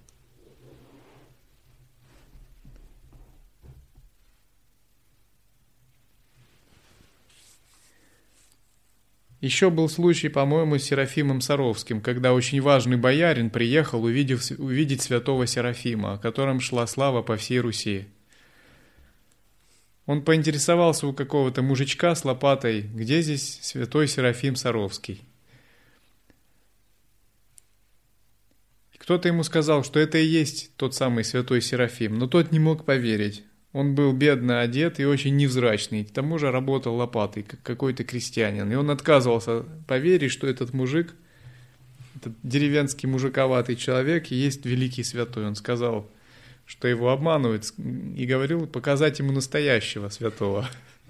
Еще был случай, по-моему, с Серафимом Саровским, когда очень важный боярин приехал увидеть святого Серафима, о котором шла слава по всей Руси. Он поинтересовался у какого-то мужичка с лопатой, где здесь святой Серафим Саровский. Кто-то ему сказал, что это и есть тот самый святой Серафим, но тот не мог поверить. Он был бедно одет и очень невзрачный, к тому же работал лопатой, как какой-то крестьянин. И он отказывался поверить, что этот мужик, этот деревенский мужиковатый человек, есть великий святой. Он сказал, что его обманывают, и говорил показать ему настоящего святого.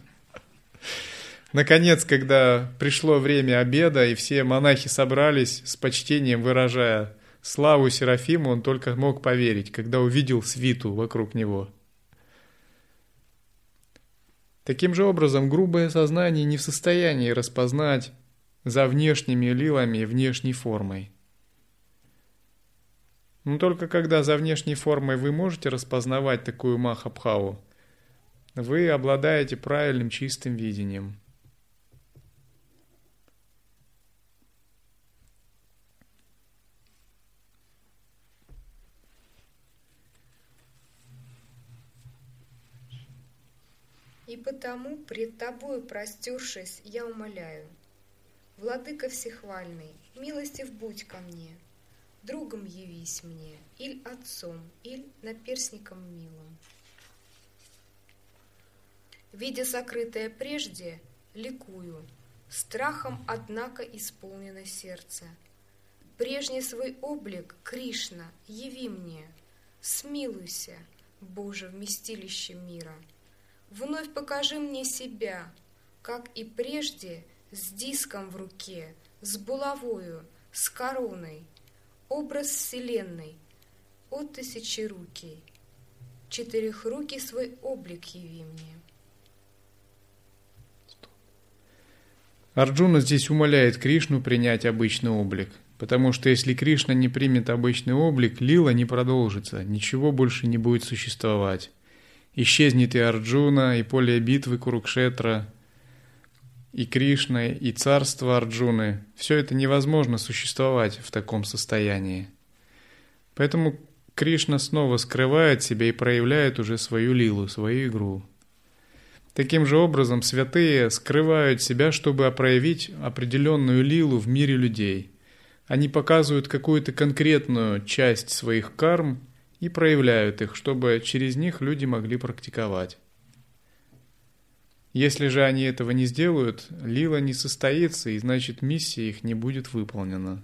Наконец, когда пришло время обеда, и все монахи собрались с почтением, выражая славу Серафиму, он только мог поверить, когда увидел свиту вокруг него. Таким же образом, грубое сознание не в состоянии распознать за внешними лилами и внешней формой. Но только когда за внешней формой вы можете распознавать такую махабхаву, вы обладаете правильным чистым видением. И потому, пред тобою простершись, я умоляю, Владыка Всехвальный, милостив будь ко мне, другом явись мне, иль отцом, иль наперсником милым. Видя сокрытое прежде, ликую, страхом, однако, исполнено сердце. Прежний свой облик, Кришна, яви мне, смилуйся, Боже, вместилище мира. Вновь покажи мне себя, как и прежде, с диском в руке, с булавою, с короной, образ вселенной, о тысячерукий, четырехрукий свой облик яви мне. Арджуна здесь умоляет Кришну принять обычный облик, потому что если Кришна не примет обычный облик, лила не продолжится, ничего больше не будет существовать. Исчезнет и Арджуна, и поле битвы Курукшетра, и Кришна, и царство Арджуны. Все это невозможно существовать в таком состоянии. Поэтому Кришна снова скрывает себя и проявляет уже свою лилу, свою игру. Таким же образом, святые скрывают себя, чтобы проявить определенную лилу в мире людей. Они показывают какую-то конкретную часть своих карм и проявляют их, чтобы через них люди могли практиковать. Если же они этого не сделают, лила не состоится, и значит миссия их не будет выполнена.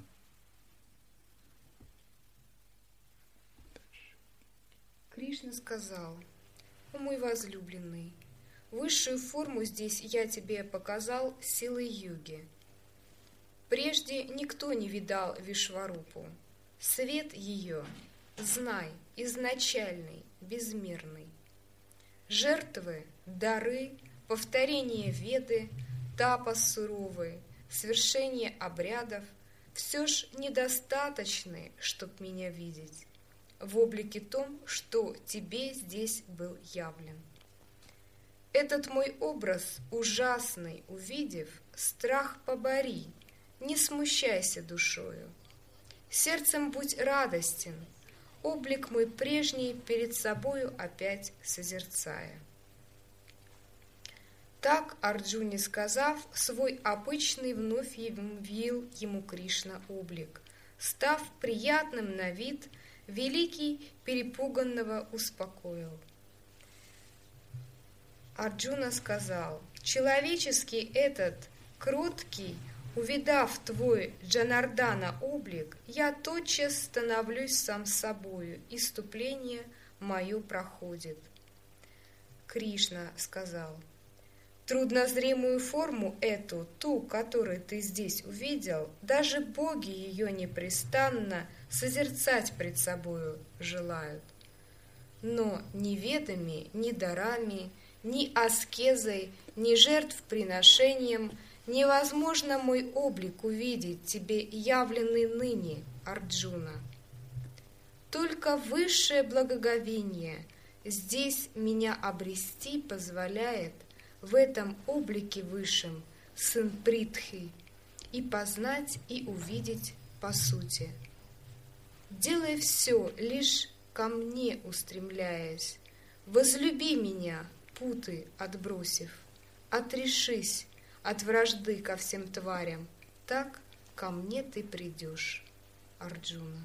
Кришна сказал: «О мой возлюбленный, высшую форму здесь я тебе показал силой йоги. Прежде никто не видал Вишварупу. Свет ее, знай, изначальный, безмерный. Жертвы, дары, повторение Веды, тапас суровый, свершение обрядов все ж недостаточны, чтоб меня видеть в облике том, что тебе здесь был явлен. Этот мой образ ужасный, увидев, страх побори, не смущайся душою. Сердцем будь радостен, облик мой прежний перед собою опять созерцая». Так, Арджуне сказав, свой обычный вновь явил ему Кришна облик, став приятным на вид, великий перепуганного успокоил. Арджуна сказал: «Человеческий этот, кроткий, увидав твой Джанардана облик, я тотчас становлюсь сам собою, иступление мое проходит». Кришна сказал: «Труднозримую форму эту, ту, которую ты здесь увидел, даже боги ее непрестанно созерцать пред собою желают. Но ни ведами, ни дарами, ни аскезой, ни жертвоприношением невозможно мой облик увидеть тебе явленный ныне, Арджуна. Только высшее благоговение здесь меня обрести позволяет в этом облике высшем сын Притхи и познать и увидеть по сути. Делай все, лишь ко мне устремляясь, возлюби меня, путы отбросив, отрешись от вражды ко всем тварям, так ко мне ты придешь, Арджуна».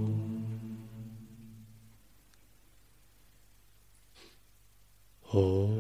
Oh.